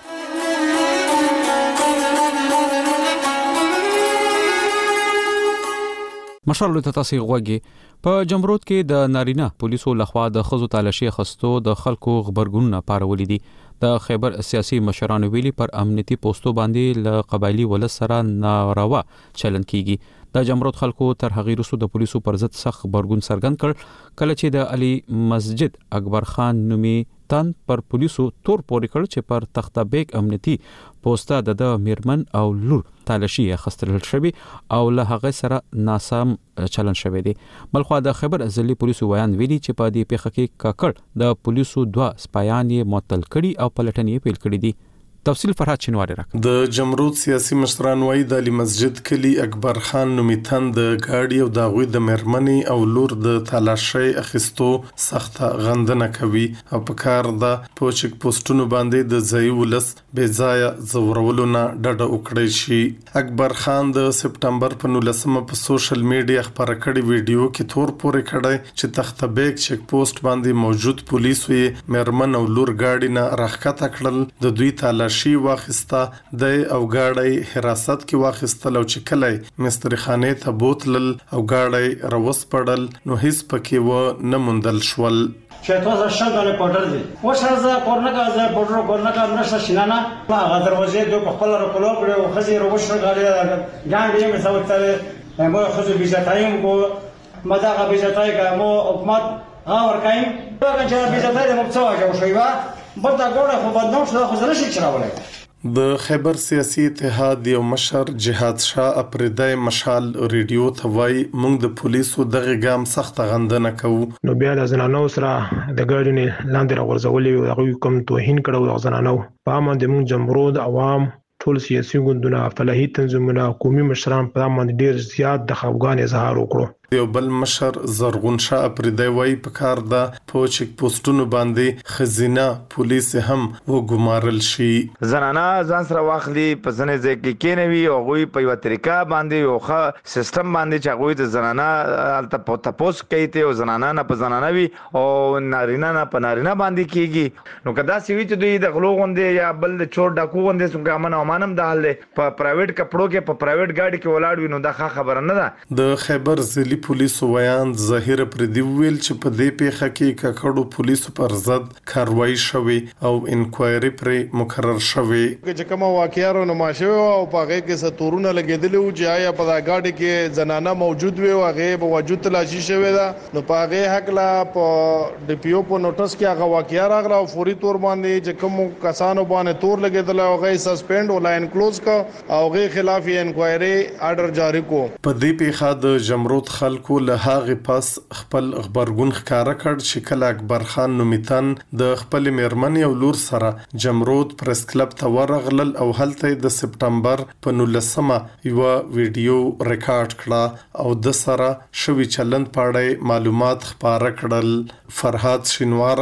مشال ته تاسو غوږی په جمرود کې د نارینه پولیسو لخوا د خزو تالاشي خستو د خلکو خبرګونونه پارولې دي. د خیبر سیاسي مشرانو ویلي پر امنیتي پوسټو باندې ل قبایلی ولس سره ناروا چلن کیږي. د جمرود خلکو تر هغې وروسته د پولیسو پر ضد سخت خبرګون څرګند کړ کله چې د علي مسجد اکبر خان نومي تن پر پولیسو تور پورې کړ چې پر تخته بیگ امنیتي پوسټه د میرمن او لور تالاشي خستل شوی او له هغه سره ناسم چلن شوی دی. بلخو د خیبر ضلعي پولیسو ویان ویلي چې په دې پیښه کې کاکړ د پولیسو 2 سپایان یې معطل کړي او پلټنې پیل کړې دي. تفصیل فرحات شنواری راک. د جمرود سیاسي مشران وایي د علي مسجد کلی اکبر خان نومیتن د گاډي او د غوي د مرمنې او لور د تلاشي اخیستو سخت غندنه کوي او په کار د پوچک پوسټونو باندې د ځای ولس بې ځای زورولو نه ډډه وکړي شي. اکبر خان د سپټمبر په 19 په سوشل میډیا خبره کړې ویډیو کې تور پورې کړی چې تخته بیگ چک پوسټ باندې موجود پولیسو یې مرمن او لور گاډي نه راخکته کړل. د دوی تلاشي واخسته د او گاډي حراست کې واخستل او چې کله مستری خانه ته بوتلل او گاډي روس پړل نو هیڅ پکې و نه مندل شول. شیطان شندانه پډر دي و شازه کورنکا ز پډر کورنکا مرسته شینانا هغه دروازې د خپل رکلو کړو خزي روښه غاړي ګاندې مې سوتله مو خزي بيزاتایم کو مداغه بيزاتای کومو حکومت ها ورکایم هغه چې بيزاتای د مبڅوا جو شویوا بلدا ګوره خو بدنام شو خو زنه شي چراولای. د خیبر سیاسي اتحاد یو مشر جهاد شاه اپریدای مشال ریډیو ته وای موږ د پولیسو دغه ګام سخت غندنه کوو. نو بیا د زنانو سره د ګاډونی لاندې راغورځولې هغه کوم توهین کړو د زنانو په باندې موږ جمهوریت عوام ټول سیاسي ګوندونه فلاحي تنظیمونه قومي مشران په باندې ډیر زیات د خفګان اظهار وکړو. یو بل مشر زرغون شاه اپریدای وای په کار د پوچک پوسټونو باندې خزینه پولیس هم وګمارل شي. زنانه ځان سره واخلي په ځنې ځکه کېنوي او غوي په یو طریقه باندې یو ښه سیستم باندې چې غوي د زنانه الته تاسو کوي ته او زنانه نه په زنانه وي او نارینه نه په نارینه باندې کیږي. نو کدا سوي چې دوی د غلو غوندې یا بل د چور ډاکو غوندې څنګه امن او مانم د حل په پرایویټ کپړو کې په پرایویټ گاډي کې ولاړ وي نو دا خبره نه ده. د خیبر ضلعي پولیسو ویان ظاهر پردي ویل چې په دې پیښه کې ککړو پولیسو پر ضد کاروایی شوې او انکوایري پر مقرر شوې. چې کوم واقعیارو نمایشه او په هغه کې ستورونه لګیدل او چې آیا په گاډي کې زنانه موجود وي او هغه په وجود تلاشي شوې ده نو په هغه حق لا په ډي پی او په نوټس کې هغه واقعیا راغله او فوري تور باندې چې کوم کسانو باندې تور لګیدل او هغه سسپند او لاین کلوز کا او هغه خلاف انکوایري آرډر جاری کو. په دې پیښه د جمرود خلکو له هغه پس خپل خبرګون ښکارا کړ چې کله اکبر خان نومیتن د خپل میرمن او لور سره جمرود پریس کلب ته ورغلل او هلته د سپټمبر په 19 یو ویډیو ریکارډ کړه او د سره شوی چلند پاړې معلومات خبره کړل. فرحات شینواری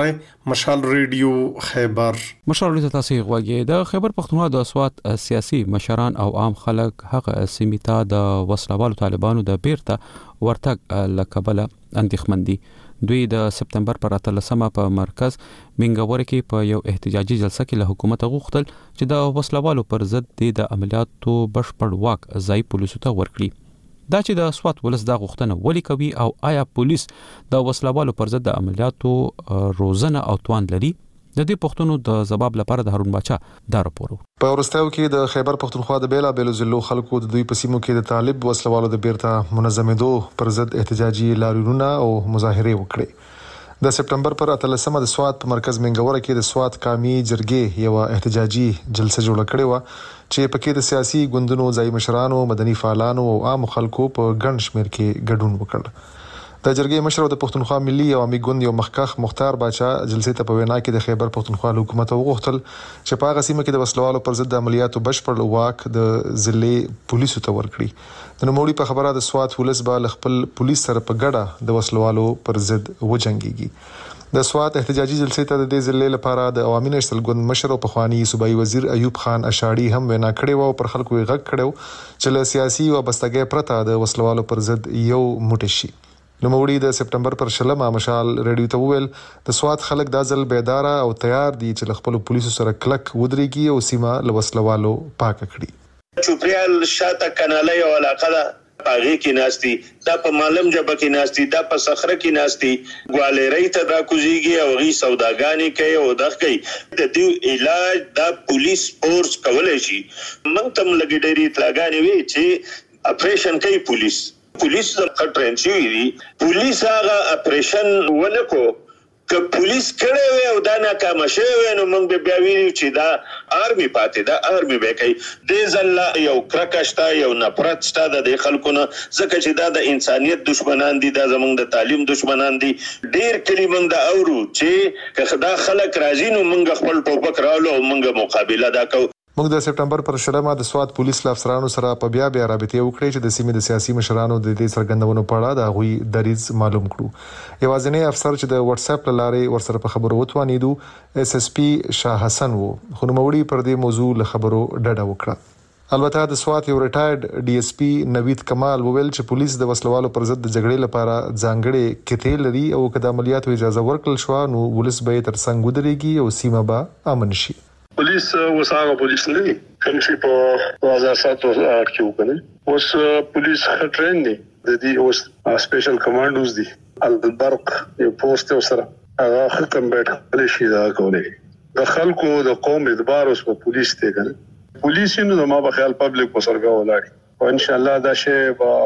مشال ریډیو خیبر. مشال ته تاسو غواګي د خیبر پښتونخوا د سواد سیاسي مشران او عام خلک هغه سیمیتا د وسلوالو طالبانو د بیرته ورتګ لکبله اندېښمن دي. دوی د سپتمبر پر 13مه په مرکز منګور کې په یو احتجاجي جلسه کې له حکومت غوښتل چې د وسلوالو پر ضد د عملیاتو بشپړ واک ځای پولیسو ته ورکړي. دا چې د سوات ولس دا غوښتنه ولې کوي او آیا پولیس د وسلوالو پر ضد د عملیاتو روزنه او توان لري؟ د دې پښتنو د جواب لپاره د هارون باچا دا راپور. په ورستیو کې د خیبر پښتونخوا د بیلا بیلو ضلعو خلکو د دوی په سیمو کې د طالب وسلوالو د بیرته منظمېدو پر ضد احتجاجي لاریونونه او مظاهره وکړي. د سپتمبر پر 13مه د سوات په مرکز منګور کې د سوات قومي جرګې یو احتجاجي جلسه جوړه کړې و چې پکې د سیاسي ګوندونو ځای مشرانو، مدني فعالانو او عام خلکو په ګڼ شمېر کې ګډون وکړ. د جرګې مشر د پښتونخوا ملي عوامي ګوند یو مخکخ مختار باچا جلسې ته په وینا کې د خیبر پښتونخوا حکومت وغوښتل چې په هغه سیمه کې د وسلوالو پر ضد عملیاتو بشپړ واک د ضلع پولیسو ته ورکړي. د نوموړي په خبره د سوات ولس به خپل پولیس سره په ګډه د وسلوالو پر ضد وجنګيږي. د سوات احتجاجي جلسې ته د دې ضلع لپاره د عوامي نېشنل ګوند مشر او پخوانی صوبایي وزیر ایوب خان اشاړي هم وینا کړې و او پر خلکو یې غږ کړو چې له سیاسي وابستګۍ پرته د وسلوالو پر ضد یو موټی شي. نوموړي د سپتمبر پر 13مه مشال ریډیو ته وویل د سوات خلک دا ځل بیداره او تیار دي چې خپل پولیسو سره کلک ودرېږي او سیمه له وسلوالو پاک کړي. چوپریال شاته کناله یو علاقه ده، پاغي کې ناشتي دا په معلم جبه کې ناشتي دا په صخره کې ناشتي ګوالېری ته دا کوزيږي او غي سوداګانی کوي او دغه کوي. د دې علاج دا پولیس فورس کولای شي. موږ تم لګي ډېری اطلاعګانی وی چې اپریشن کوي پولیس د ټرین شي دي. پولیس هغه اپریشن ولکو که پولیس کړي وي او دا ناکام شوی نو موږ به بیا ویلو چې دا آرمي پاتې دا آرمي به کوي. د ځل یو کرکشتا یو نفرت شته د خلکو نه ځکه چې دا د انسانيت دشمنان دي، دا زمونږ د تعلیم دشمنان دي. ډیر کلی موږ د اورو چې که دا خلک راځي نو موږ خپل ټوپک راولو او موږ مقابله دا کوو. موږ د سپتمبر پر 13مه د سوات پولیس افسرانو سره په بیا رابطه وکړې چې د سیمې د سیاسي مشرانو د دې څرګندونو په اړه د غوي دریز معلوم کړو. یوازینی افسر چې د واتس اپ لارې ورسره په خبرو وتوانیدو اس اس پی شاه حسن وو، خو نوموړي پر دې موضوع له خبرو ډډه وکړه. البته د سوات یو ریټایرډ ډي اس پی نوید کمال وویل چې پولیس د وسلوالو پر ضد د جګړې لپاره ځانګړي کتې لري او که د عملیاتو اجازه ورکړل شو نو ولس به تر څنګ ودرېږي او سیمه به امن شي. پولیس وساغه پولیس نه دي کوم چې په 2007 کې وکړي. اوس پولیس ټرین دي د دې اوس سپیشل کمانډوز دي البرق یو پوسټ سره هغه ختم بیت شي دا کولی د خلکو د قوم اعتبار اوس په پولیس ته کوي. پولیس نو ما په خیال پبلک په سرګه ولاړي او ان شاء الله دا شی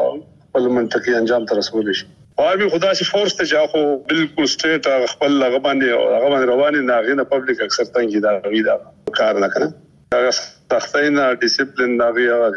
په منطقي انجام تر رسول شي. او خدا سي فورس ته ځاخو بالکل سټریټ خپل لغه باندې رواني ناغینه پبلک اکثر تنګي دا ویدا کار نه کړي هغه تختینا ډیسپلین دا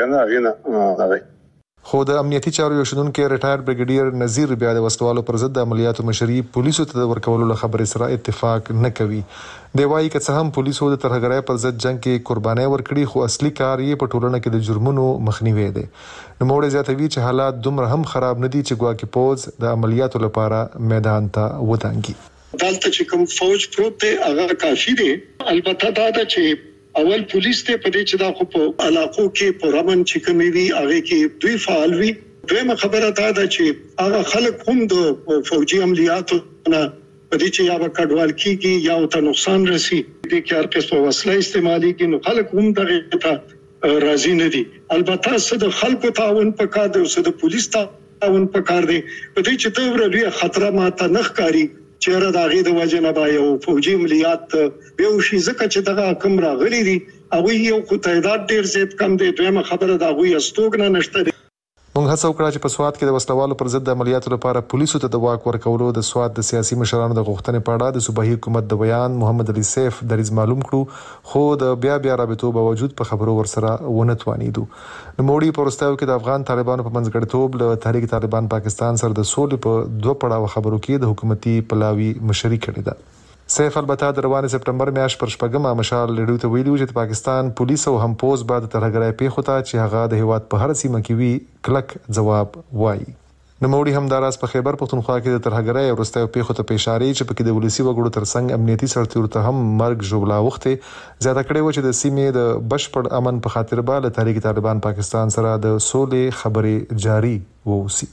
غینه. خو د امنیتي چارو یو شنونکو ریټایر بریګیډیر نذیر بیا د وسلوالو پر ضد عملیاتو مشري پولیسو ته ورکولو له خبرې سره اتفاق نه کوي. دی وايي که څه هم پولیسو د ترهګرۍ پر ضد جنگ کې قرباني ورکړي خو اصلي کار یې په ټولنه کې د جرمونو مخنیوي دی. نو موږ زیاتوي چې حالات دومره هم خراب نه دي چې ګواکې پوز د عملیاتو لپاره میدان ته ودانګي. دلته چې کوم فوج پروت دی هغه کافي دی. البته دا چې اول پولیس ته پدې چې دا خو په علاقو کې پرامن چې کومي وي هغه کې دوی فعال وي. دویمه خبره دا ده چې هغه خلک هم د فوجي عملیاتو نه پدې چې یا کډوال کیږي یا ته نقصان رسی دي کې هر کس په وسله استعمالي کې نو خلک هم دغه ته راضي نه دي. البته څه د خلکو تعاون پکار دی او څه د پولیس تعاون پکار دی. پدې چې ته ورلوي خطر ماته نخکاری چیرې دا غي د وجنه یو فوجي عملیات به وشي ځکه چې دغه کم راغلي دي او یو کو تعداد ډیر زیات کم دی. دویمه خبره دا غوي استوګنه نشته. موږ هڅه وکړه چې په سوات کې د وسلوالو پر ضد عملیاتو لپاره پولیسو ته د واک ورکولو د سوات د سیاسي مشرانو د غوښتنې په اړه د صوبایي حکومت د بیان محمد علي سیف دریز معلوم کړو خو د بیا رابطو باوجود په خبرو ورسره ونه توانیدو. نوموړي په ورستیو کې د افغان طالبانو په منځګړیتوب له تحریک طالبان پاکستان سره د سولې په 2 پړاو خبرو کې د حکومتي پلاوي مشري کړې ده. سیف البته د روان سپتمبر میاشت پر 4مه مشال لړیو ته ویلو چې پاکستان پولیس او هم پوز بعد ترهګرۍ پیښو ته چې هغه د هیواد په هر سیمه کې وی کلک جواب وایي. نوموړي همداراز په خیبر پختونخوا کې د ترهګرۍ او وروستیو پیښو ته اشاره چې پکې د ولسی وګړو ترڅنګ امنیتي سرتیرو ته هم مرګ ژوبلا وخته زیاته کړې و چې د سیمې د بشپړ امن په خاطر به له تحریک طالبان پاکستان سره د سولې خبرې جاري ووسی.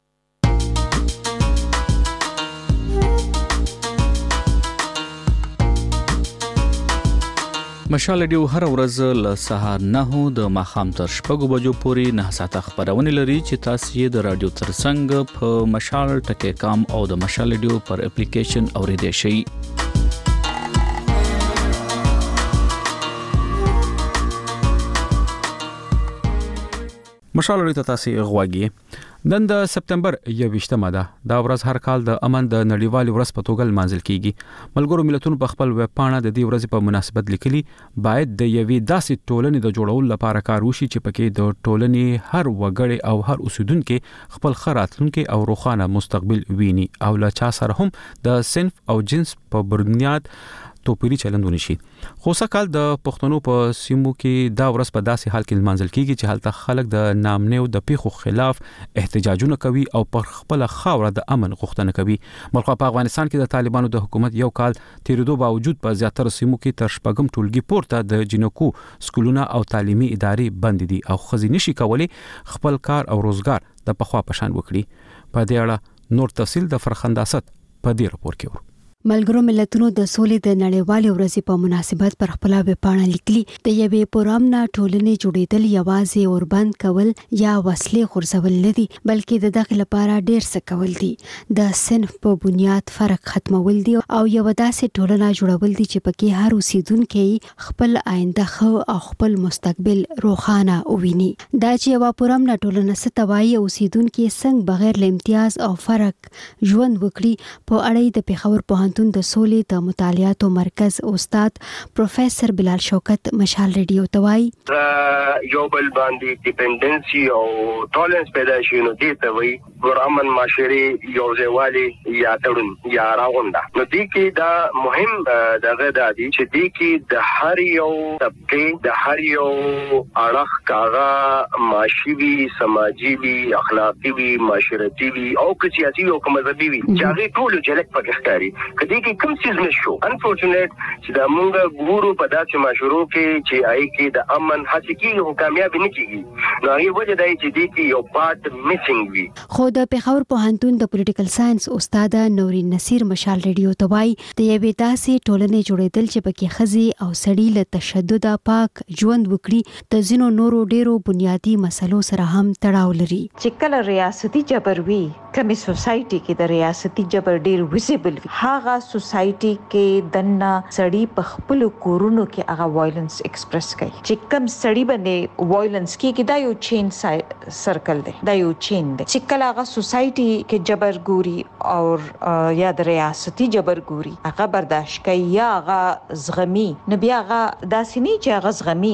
مشال رادیو هر ورځ له سهار 9 د ماښام تر 6 بجو پورې 9 ساعته خبرونه لري چې تاسو یې د رادیو ترڅنګ په مشال ټکی کام او د مشال رادیو پر اپلیکیشن اوریدئ شئ. مشال رادیو تاسو غواګي نن د سپتمبر 21مه ده. دا ورځ هر کال د امن د نړیوال ورځ په توګه لمانځل کیږي. ملګرو ملتونو په خپل ویب پاڼه د دې ورځې په مناسبت لیکلي باید د یوې داسې ټولنې د جوړولو لپاره کار وشي چې پکې د ټولنې هر وګړی او هر اوسیدونکو خپل خراتلونکو او روښانه مستقبل ویني او له چا سره هم د صنف او جنس په بنیاد توپیری چلندونه شي. خو سکهال د پښتنو په سیمو کې دا ورځ په داسې حال کې لمانځل کیږي چې هلته خلک د نامنیو د پیښو خلاف احتجاجونه کوي او پر خپل خاوره د امن غوښتنه کوي. ملخوا په افغانستان کې د طالبانو د حکومت یو کال تیریدو باوجود په زیاتره سیمو کې تر شپږم ټولګي پورته د جنکو سکولونه او تعلیمي ادارې بند دي او ښځې نشي کولی خپل کار او روزګار د پخوا په شان وکړي. په دې اړه نور تفصیل د فرخنداست په دې راپور کې ورو. ملګرو ملتونو د سولې د نړیوالې ورځې په مناسبت پر خپل ویب پاڼه لیکلي د یوې پرامنه ټولنې جوړېدل یوازې اوربند کول یا وسلې غورځول نه دي بلکې د دغه لپاره ډېر څه کول دي. د صنف په بنیاد فرق ختمول دي او یو داسې ټولنه جوړول دي چې پکې هر اوسیدونکو خپل آینده خو او خپل مستقبل روښانه وویني. دا چې یو پرامنه ټولنه ستوي اوسیدونکو څنګه بغیر له امتیاز او فرق ژوند وکړي په اړه د پیښور په د سولې د مطالعاتو مرکز استاد پروفیسور بلال شوکت مشال رادیو ته وایي یو بل باندې ډیپندنسي او ټولنس پیدا شي نو دې ته وایي ورامن معاشري یو ځوالي یا تړون یا راغونډه. نو دې کې دا مهم دغه د دې چې دې کې د هر یو طبقه د هر یو اړخ کاغه معاشري سماجي وي اخلاقي وي معاشرتي وي او سیاسي او مذهبي وي چې هغه ټول جلک پکې ښکاري. کدی کې کوم څه نشو انفورچونټ چې دا مونږ ګورو په داسې مشورو کې چې آی کې د امن حقيقي او کامیاب نه کیږي. نو هغه وجه دی چې دې کې یو پارت میسنګ وي. خو د پیښور پوهنتون د پولیټیکل ساينس استاد نورین نصیر مشال رادیو ته وایي د یوې داسې ټولنې جوړېدل چې پکې ښځې او سړي له تشدد پاک ژوند وکړي د ځینو نورو ډیرو بنیادی مسلو سره هم تړاو لري. چې کله ریاستي جبر وي کمی سوسایټي کې د ریاستي جبر ډیر ویزیبل وي هغه سوسایټي کې دنه سړی په خپل کورونو کې هغه وایلنس ایکسپریس کوي. چې کم سړی باندې وایلنس کې دا یو چین سرکل دی دا یو چین دی چې کله هغه سوسایټي کې جبر ګوري او یا د ریاستي جبر ګوري هغه برداشت کوي یا هغه زغمي نه بیا هغه داسې نه چې هغه زغمي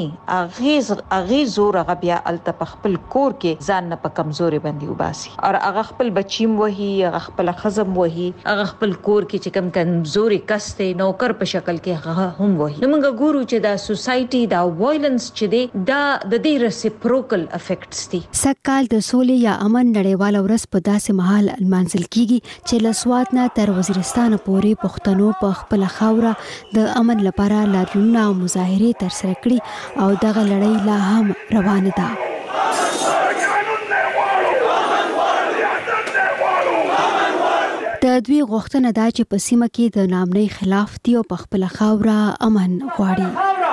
هغه زور هغه بیا الته په خپل کور کې ځان نه په کمزوري باندې وباسي او هغه خپل بچیم وهي هغه خپل خزم وهي هغه خپل کور کې چې کم کمزوري کسته نوکر په شکل کې هم وایي. نو موږ ګورو چې دا سوسایټي دا وایلنس چې دی دا د دې ریسیپروکل افیکټس دي. سکهال د سولې یا امن نړیوال ورځ په داسې مهال لمانځل کیږي چې له سوات نه تر وزیرستان پورې پښتنو په خپل خاوره د امن لپاره لاریونونه او مظاهرې ترسره کړي او دغه لړۍ لا هم روانه ده. د دوی غوښتنه دا چې په سیمه کې د نامنۍ خلاف دی او په خپل خاوره امن غواړي.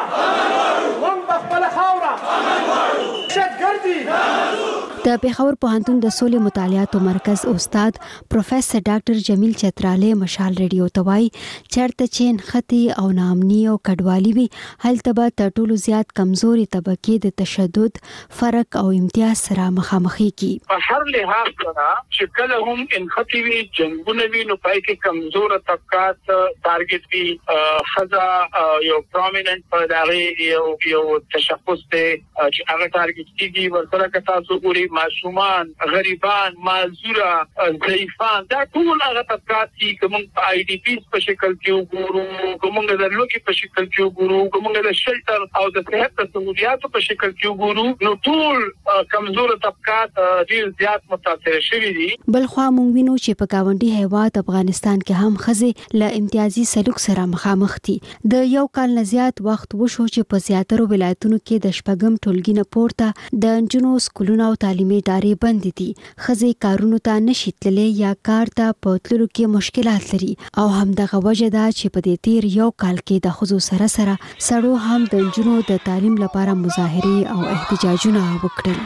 د پیښور پوهنتون د سولې مطالعاتو مرکز استاد پروفیسور ډاکټر جمیل چتراله مشال رادیو ته وایي چېرته چې نښتې او ناامني او کډوالي وي هلته به تر ټولو زیات کمزوري طبقې د تشدد فرق او امتیاز سره مخامخ کیږي. په هر لحاظ سره چې کله هم نښتې وي جنګونه وي نو پای کې کمزور طبقات ټارګټ وي خزا یو پرومیننت په دغه یو تشخص ته چې هغه ټارګټ کیږي ورسره که تاسو ګورئ معصومان، غریبان، معذوره، ضعیفان، دا ټول هغه طبقات چې کوم آی ډی پیز په شکل کې وګورو، کوم د لوګي په شکل کې وګورو، کوم د شلټر او د صحت سہولیاتو په شکل کې وګورو، نو ټول کمزور طبقات ډیر زیات متاثر شوي دي. بلخوا مونږ وینو چې په گاونډي هیواد افغانستان کې هم خزه له امتیازي سلوک سره مخامخ دي. د یو کال نه زیات وخت وشو چې په زیاترو ولایتونو کې د شپږم ټولګي نه پورته د انجونو سکولونو او تعلیمي ادارې بند دي. خزه کارونو ته نشي تللی یا کار ته په تللو کې مشکلات لري او همدغه وجه ده چې په دې تیر یو کال کې د خزو سره سړو هم د انجونو د تعلیم لپاره مظاهرې او احتجاجونه وکړل.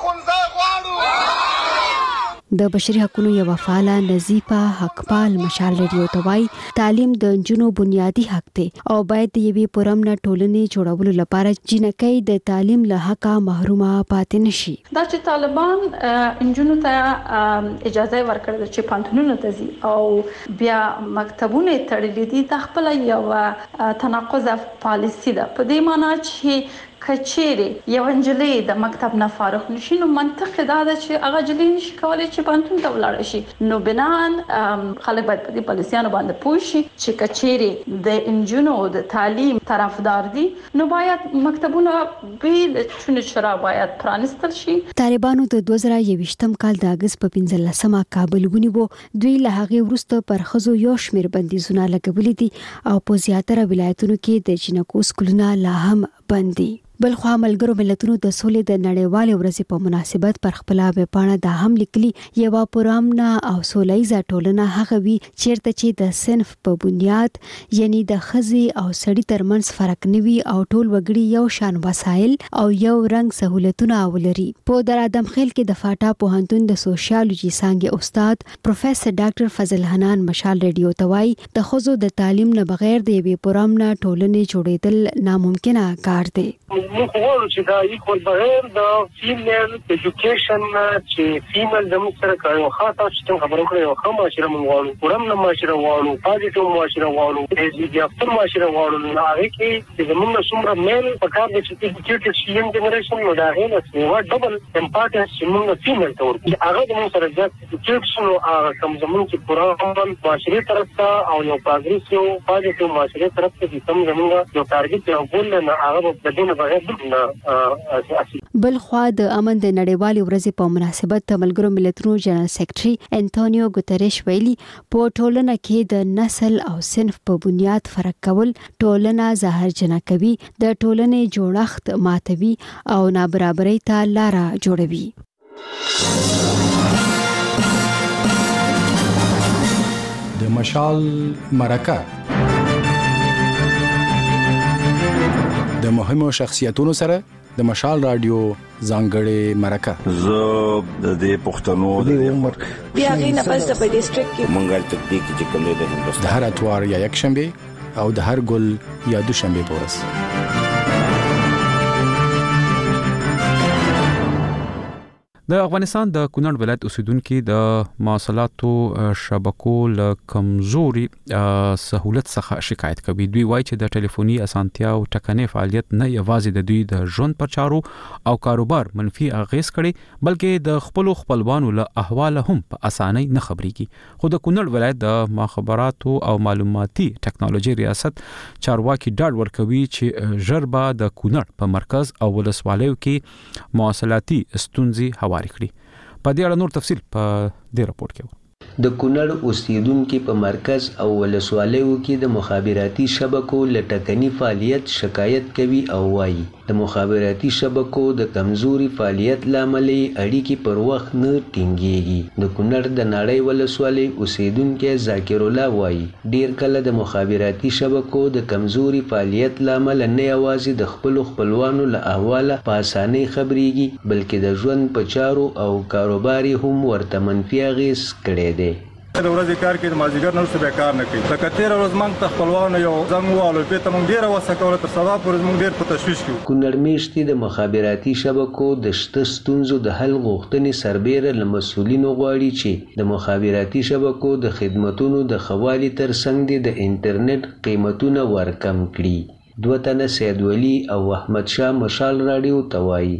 د بشري حقوقو یو فعال نظیفه حقپال مشال ریډیو ته وایي تعلیم د انجونو بنیادی حق دی او باید د یوې پرامن ټولنې جوړولو لپاره جنکۍ د تعلیم له حقه محرومه پاتې نشي. دا چې طالبان انجونو ته اجازه ورکړه چې پانتونونه ته ځي او بیا مکتبونه تړلي دي، د خپل یو تناقض پالیسی ده. په دې معنی چې کچېره یو انجلۍ د مکتب نه فارغ نشي، نو منطق دا ده چې هغه جلې نشي کولای چې پانتون ته ولاړ شي. نو بنان خلک باید په دې پالیسیانو باندې پوه شي چې کچېره د انجونو د تعلیم طرفدار دي، نو باید مکتبونه به چونه چرا باید پرانستل شي. طالبانو د 2021م کال د اگست په 15مه کابل ونیو. دوی له هغه وروسته پر خزو یو شمېر بندیزونه لګولي دي او په زیاتره ولایتونو کې د جنکو سکولونه لا هم بند دي. بلخوا ملګرو ملتونو د سولې د نړیوالې ورځې په مناسبت پر خپل ویبپاڼه دا هم لیکلي یو پرامنه او سولهییزه ټولنه هغه وي چیرته چې د صنف په بنیاد یعنی د ښځې او سړي ترمنځ فرق نه وي او ټول وګړي یو شان وسایل او یو رنګ سہولتونه ولري. په در ادم خیل کې د فاټا پوهنتون د سوشیالوجي څانګې استاد پروفیسور ډاکټر فضل حنان مشال ریډیو ته وایي د ښځو د تعلیم نه بغیر د یوې پرامنه ټولنې جوړېدل ناممکنه کار دی. موږ غواړو چې دا ایکوال بغیر د فیمیل ایجوکیشن چې فیمیل زموږ سره کوي او خاصه چې خبرو کوي او هم معاشره موږ غواړو، پرامنه معاشره غواړو، پازیټیو معاشره غواړو، د افطر معاشره غواړو. نو هغه کې چې زموږ څومره میل په کار دي چې ایجوکیټډ شي یم جنریشن، نو دا غي نه ډبل امپورټنس چې موږ فیمیل ته ورکړي. هغه د موږ سره ځکه ایجوکیټډ شنو هغه کوم زموږ چې پرامن معاشره طرف ته او یو پازیټیو معاشره طرف ته چې کوم زموږ یو ټارګټ یو ګول نه هغه د دې نه بغیر. بلخوا د امن د نړیوالې ورځې په مناسبت د ملګرو ملتونو جنرال سیکریټري انټونیو ګوتریش ویلي په ټولنه کې د نسل او صنف په بنیاد فرق کول ټولنه زهرجنه کوي، د ټولنې جوړښت ماتوي او نابرابرۍ ته لار جوړوي. د مشال مرکه د مهمو شخصیتونو سره د مشال رادیو ځانګړې مرکه. زه د دې پښتنو د عمر بیا غینه پس په ډیسټریکټ کې منګل تکتیک چې کوم دی د هندوستان د هر اتوار یا یک شنبه او د هر ګل یا دوشنبه پورس. د افغانستان د کونړ ولایت اوسیدونکو د مواصلاتو شبکو له کمزوري سہولت څخه شکایت کوي. دوی وایي چې د ټلیفوني اسانتیا او ټکنۍ فعالیت نه یوازې د دوی د ژوند پر چارو او کاروبار منفي اغیز کړي بلکې د خپلوانو له احوال هم په اسانۍ نه خبريږي. خو د کونړ ولایت د مخابراتو او معلوماتي ټکنالوژي ریاست چارواکي ډاډ ورکوي چې ژربا د کونړ په مرکز او ولسوالیو کې مواصلاتي ستونزې کړي. په دې اړه نور تفصیل په دې راپور کې. د کونړ اوسیدونکو په مرکز او ولسوالیو کې د مخابراتي شبکو لټکنی فعالیت شکایت کوي او وایي د مخابراتي شبکو د کمزوري فعالیت لامل اړیکې پر وخت نه ټینګيږي. د کونړ د نړۍ ولسوالۍ اوسیدونکو ذاکر الله وایي ډیر کله د مخابراتي شبکو د کمزوري فعالیت لامل نه یوازې د خپلوانو له احواله په اسانۍ خبريږي بلکې د ژوند په چارو او کاروبار هم ورته منفي اغیز کړي دي. د ورځې کار کې د مازیګر نه وروسته بیا کار نه کوي. لکه تېره ورځ موږ ته خپلوانو یو زنګ ووهلو، بېرته موږ ډېره وسه کوله، تر سبا پورې موږ ډېر په تشویش کې وو. کونړ میاشتې د مخابراتي شبکو د شته ستونزو د حل غوښتنې سربیره له مسؤلینو غواړي چې د مخابراتي شبکو د خدمتونو د ښه والي ترڅنګ د انټرنیټ قیمتونه ورکم کړي. دوه تنه سید ولی او احمد شاه مشال راډیو ته وایي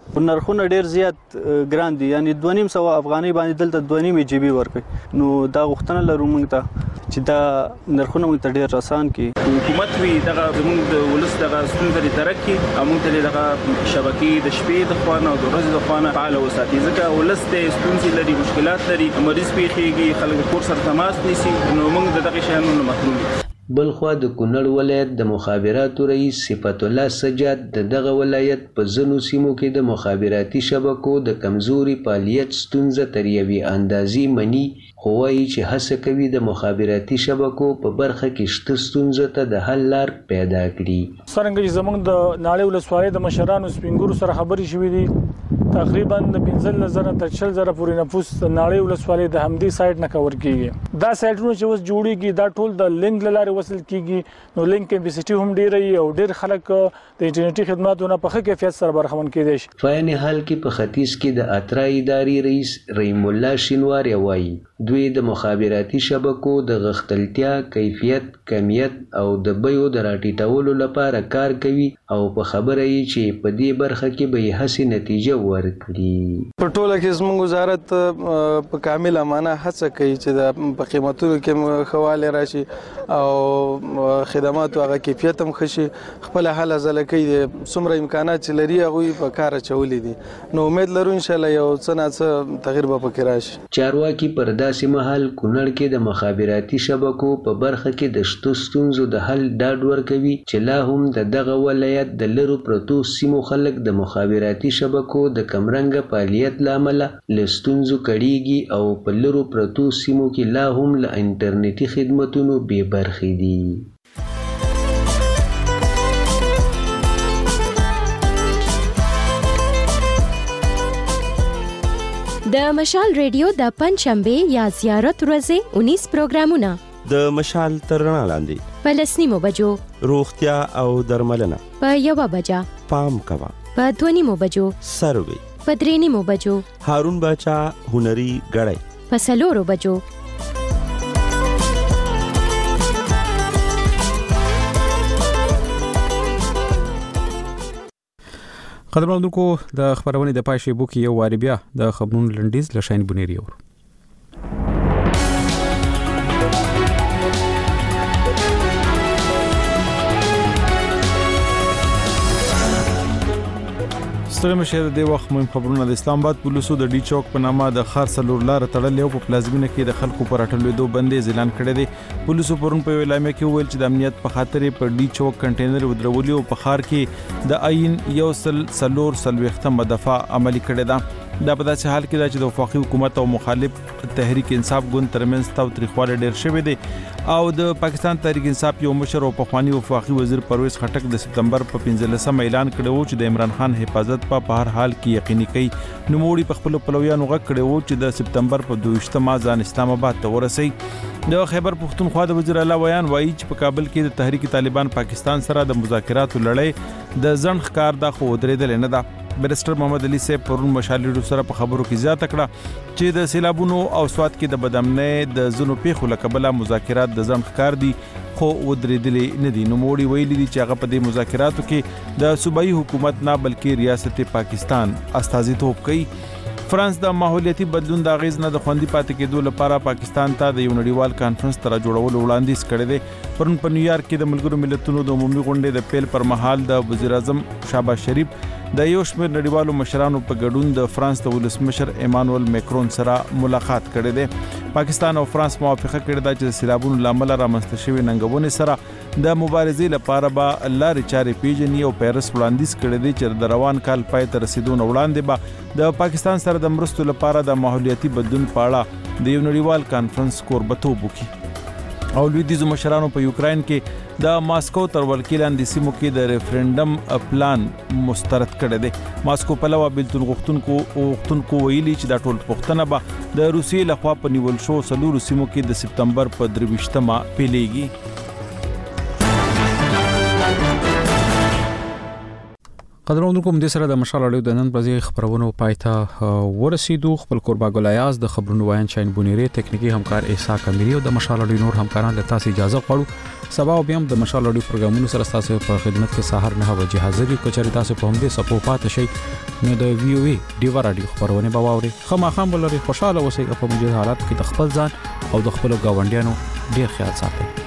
نرخونه ډیر زیات ګران دي، یعنی 2.5 افغانۍ باندې دلته 2.5 جی بي ورکړي. نو دا غوښتنه لرو موږ ته چې دا نرخونه موږ ته ډیر آسان کړي. حکومت وی دغه موږ د ولس دغه ستونزې ترقی موږ ته دغه شبکې د شپې د خوانه او د ورځې د خوانه فعال وساتي، ځکه ولس ته ستونزې لري، مشکلات لري، مریض پیخيږي، خلک کور سره تماس نیسي، نو موږ دغه شیانو نه محروم یو. بلخوا د کونړ ولایت د مخابراتو رئیس صفت الله سجاد دغه ولایت په ځینو سیمو کې د مخابراتي شبکو د کمزوري فعالیت ستونزه تر یوې اندازې مني، خو وایي چې هڅه کوي د مخابراتي شبکو په برخه کې شته ستونزه ته د حل لار پیدا کړي. څرنګه چې زموږ د ناړۍ ولسوالۍ د مشرانو سپینګورو سره خبرې شوې دي، تقریبا د 15,000 تر 40,000 پورې نفوس د ناړۍ ولسوالۍ د همدې سایت نه کور کیږي. دا سایټونه چې اوس جوړیږي دا ټول د لینک لاره وصل کیږي، نو لینک کیپاسټي هم ډیره وي او ډیر خلک د انټرنیټي خدماتونو په ښه کیفیت سره برخمن کیدي شي. فاین حال کې په ختیځ کې د اترا ادارې رئیس رحیم الله شینواری وایي دوی د مخابراتي شبکو د غښتلتیا، کیفیت، کمیت او د بیو د راټیټولو لپاره کار کوي او په خبره یې چې په دې برخه کې به یې هڅې نتیجه ورکړي. په ټوله کې زموږ وزارت په کامل امانه هڅه کوي چې د په قیمتونو کې خواله راشي او خدمات او کیفیت هم خشي، خپل حل ځل کوي، څومره امکانات چې لري هغه په کار چولې دي. نو امید لرو ان شاء الله یو څه نه څه تغییر به پکې راشي. چارواکي پر داسې مهال کونړ کې د مخابراتي شبکو په برخه کې د شتو ستونزو د حل ډاډ ورکوي چې لا هم د دغه ولایت د لرو پرتو سیمو خلک د مخابراتي شبکو د کمرنګه فعالیت لامل له ستونزو کړيږي او په لرو پرتو سیمو کې لا هم له انټرنیټي خدماتونو بې برخې دي. د مشال ریډیو د پنځشنبه یا زیارت ورځې 19 پروګرامونه د مشال ترڼا لاندې په 9 بجو روغتیا او درملنه، په 1 بجا پام کوا، په 2 بجو سروي، په 3 بجو هارون باچا هنري غړی، په 4 بجو قدرمنونکو د خبرونې د پای شیبو کې یو واری بیا د خبرونو لنډیز لشاین بنيري اور ستړي مشه د وخت مهم خبرونه. د اسلام آباد پولیسو د ډي چوک په نامه د خار سلور لار تړلې او په پلازمینه کې د خلکو پر اټلېدو بندیز اعلان کړی دی. پولیسو پرون په اعلامیه کې ویل چې د امنیت په خاطر په ډي چوک کنټینر ودرولي او په خار کې د عین یو سلور سلوختمه دفعه عملی کړی ده. دا په داسې حال کې دا چې د وفاقي حکومت او مخالف تحریک انصاف ګوند ترمنځ تاوتریخوالی ډیر شوی دی او د پاکستان تحریک انصاف یو مشر او پخوانی وفاقي وزیر پرویز خټک د سپتمبر په 15 اعلان کړی و چې د عمران خان حفاظت په هر حال کې یقیني کوي. نوموړي په خپل پلویانو غږ کړی و چې د سپتمبر په 22 ځان اسلام آباد ته ورسي. د خیبر پختونخوا د وزیر اعلی ویان وایي چې په کابل کې د تحریک طالبان پاکستان سره د مذاکراتو لړۍ د ځنډ ښکار د خو درېدل نه ده. بیرسټر محمد علي صاحب پرون مشالې سره په خبرو کې زیاته کړه چې د سیلابونو او سواد کې د بدامنۍ د زنو پیښو لکبله مذاکرات د ځنډ ښکار دي خو ودرېدلې نه دي. نوموړي ویلي دي چې هغه په دې مذاکراتو کې د صوبایي حکومت نه بلکې ریاست پاکستان استازیتوب کوي. فرانس د ماحولیاتي بدلون د اغیز نه د خوندي پاتې کېدو لپاره پاکستان ته د یو نړیوال کانفرنس تر جوړولو وړاندیز کړی دی. پرون په نیویارک کې د ملګرو ملتونو د عمومي غونډې د پیل پر مهال د وزیر اعظم شهباز شریف د یو شمېر نړیوالو مشرانو په ګډون د فرانس د ولسمشر ایمانوئل میکرون سره ملاقات کړی دی. پاکستان او فرانس موافقه کړې ده چې د سیلابونو لامل رامنځته شوې ننګونې سره د مبارزې لپاره به لارې چارې پیژني او پیرس وړاندیز کړی دی چې د روان کال پای ته رسیدو نه وړاندې به د پاکستان سره د مرستو لپاره د ماحولیاتي بدلون په اړه د یو نړیوال کانفرنس کوربتوب وکړي. او لویدیځو مشرانو په یوکراین کې د ماسکو تر ولکې لاندې سیمو کې د ریفرنډم پلان مسترد کړی دی. ماسکو پلوه بیلتون غوښتونکو ویلي چې دا ټول پوښتنه به د روسیې لخوا په نیول شو 4 سیمو کې د سپتمبر په 23 پیلېږي. قدرونو کوم د سره د مشال اړیو د نن ورځې خبرونو پایته ورسیدو. خپل قربا ګلایاز د خبرونو وایي شاین بونیری تکنیکی همکار احسا کمیری او د مشال اړیو نور همکاران له تاسو اجازه غواړو. سبا او بیا د مشال اړیو پروګرامونو سره تاسو په خدمت کې سحر 9 بجې حاضر یو. کچاري تاسو په همدې سپو پات شي نو د وی او ای ډیوا رادیو خبرونه به واوري. خامخام ولري خوشاله اوسئ په موجوده حالات کې د خپل ځان او د خپل گاونډیانو ډیر خیال ساتئ.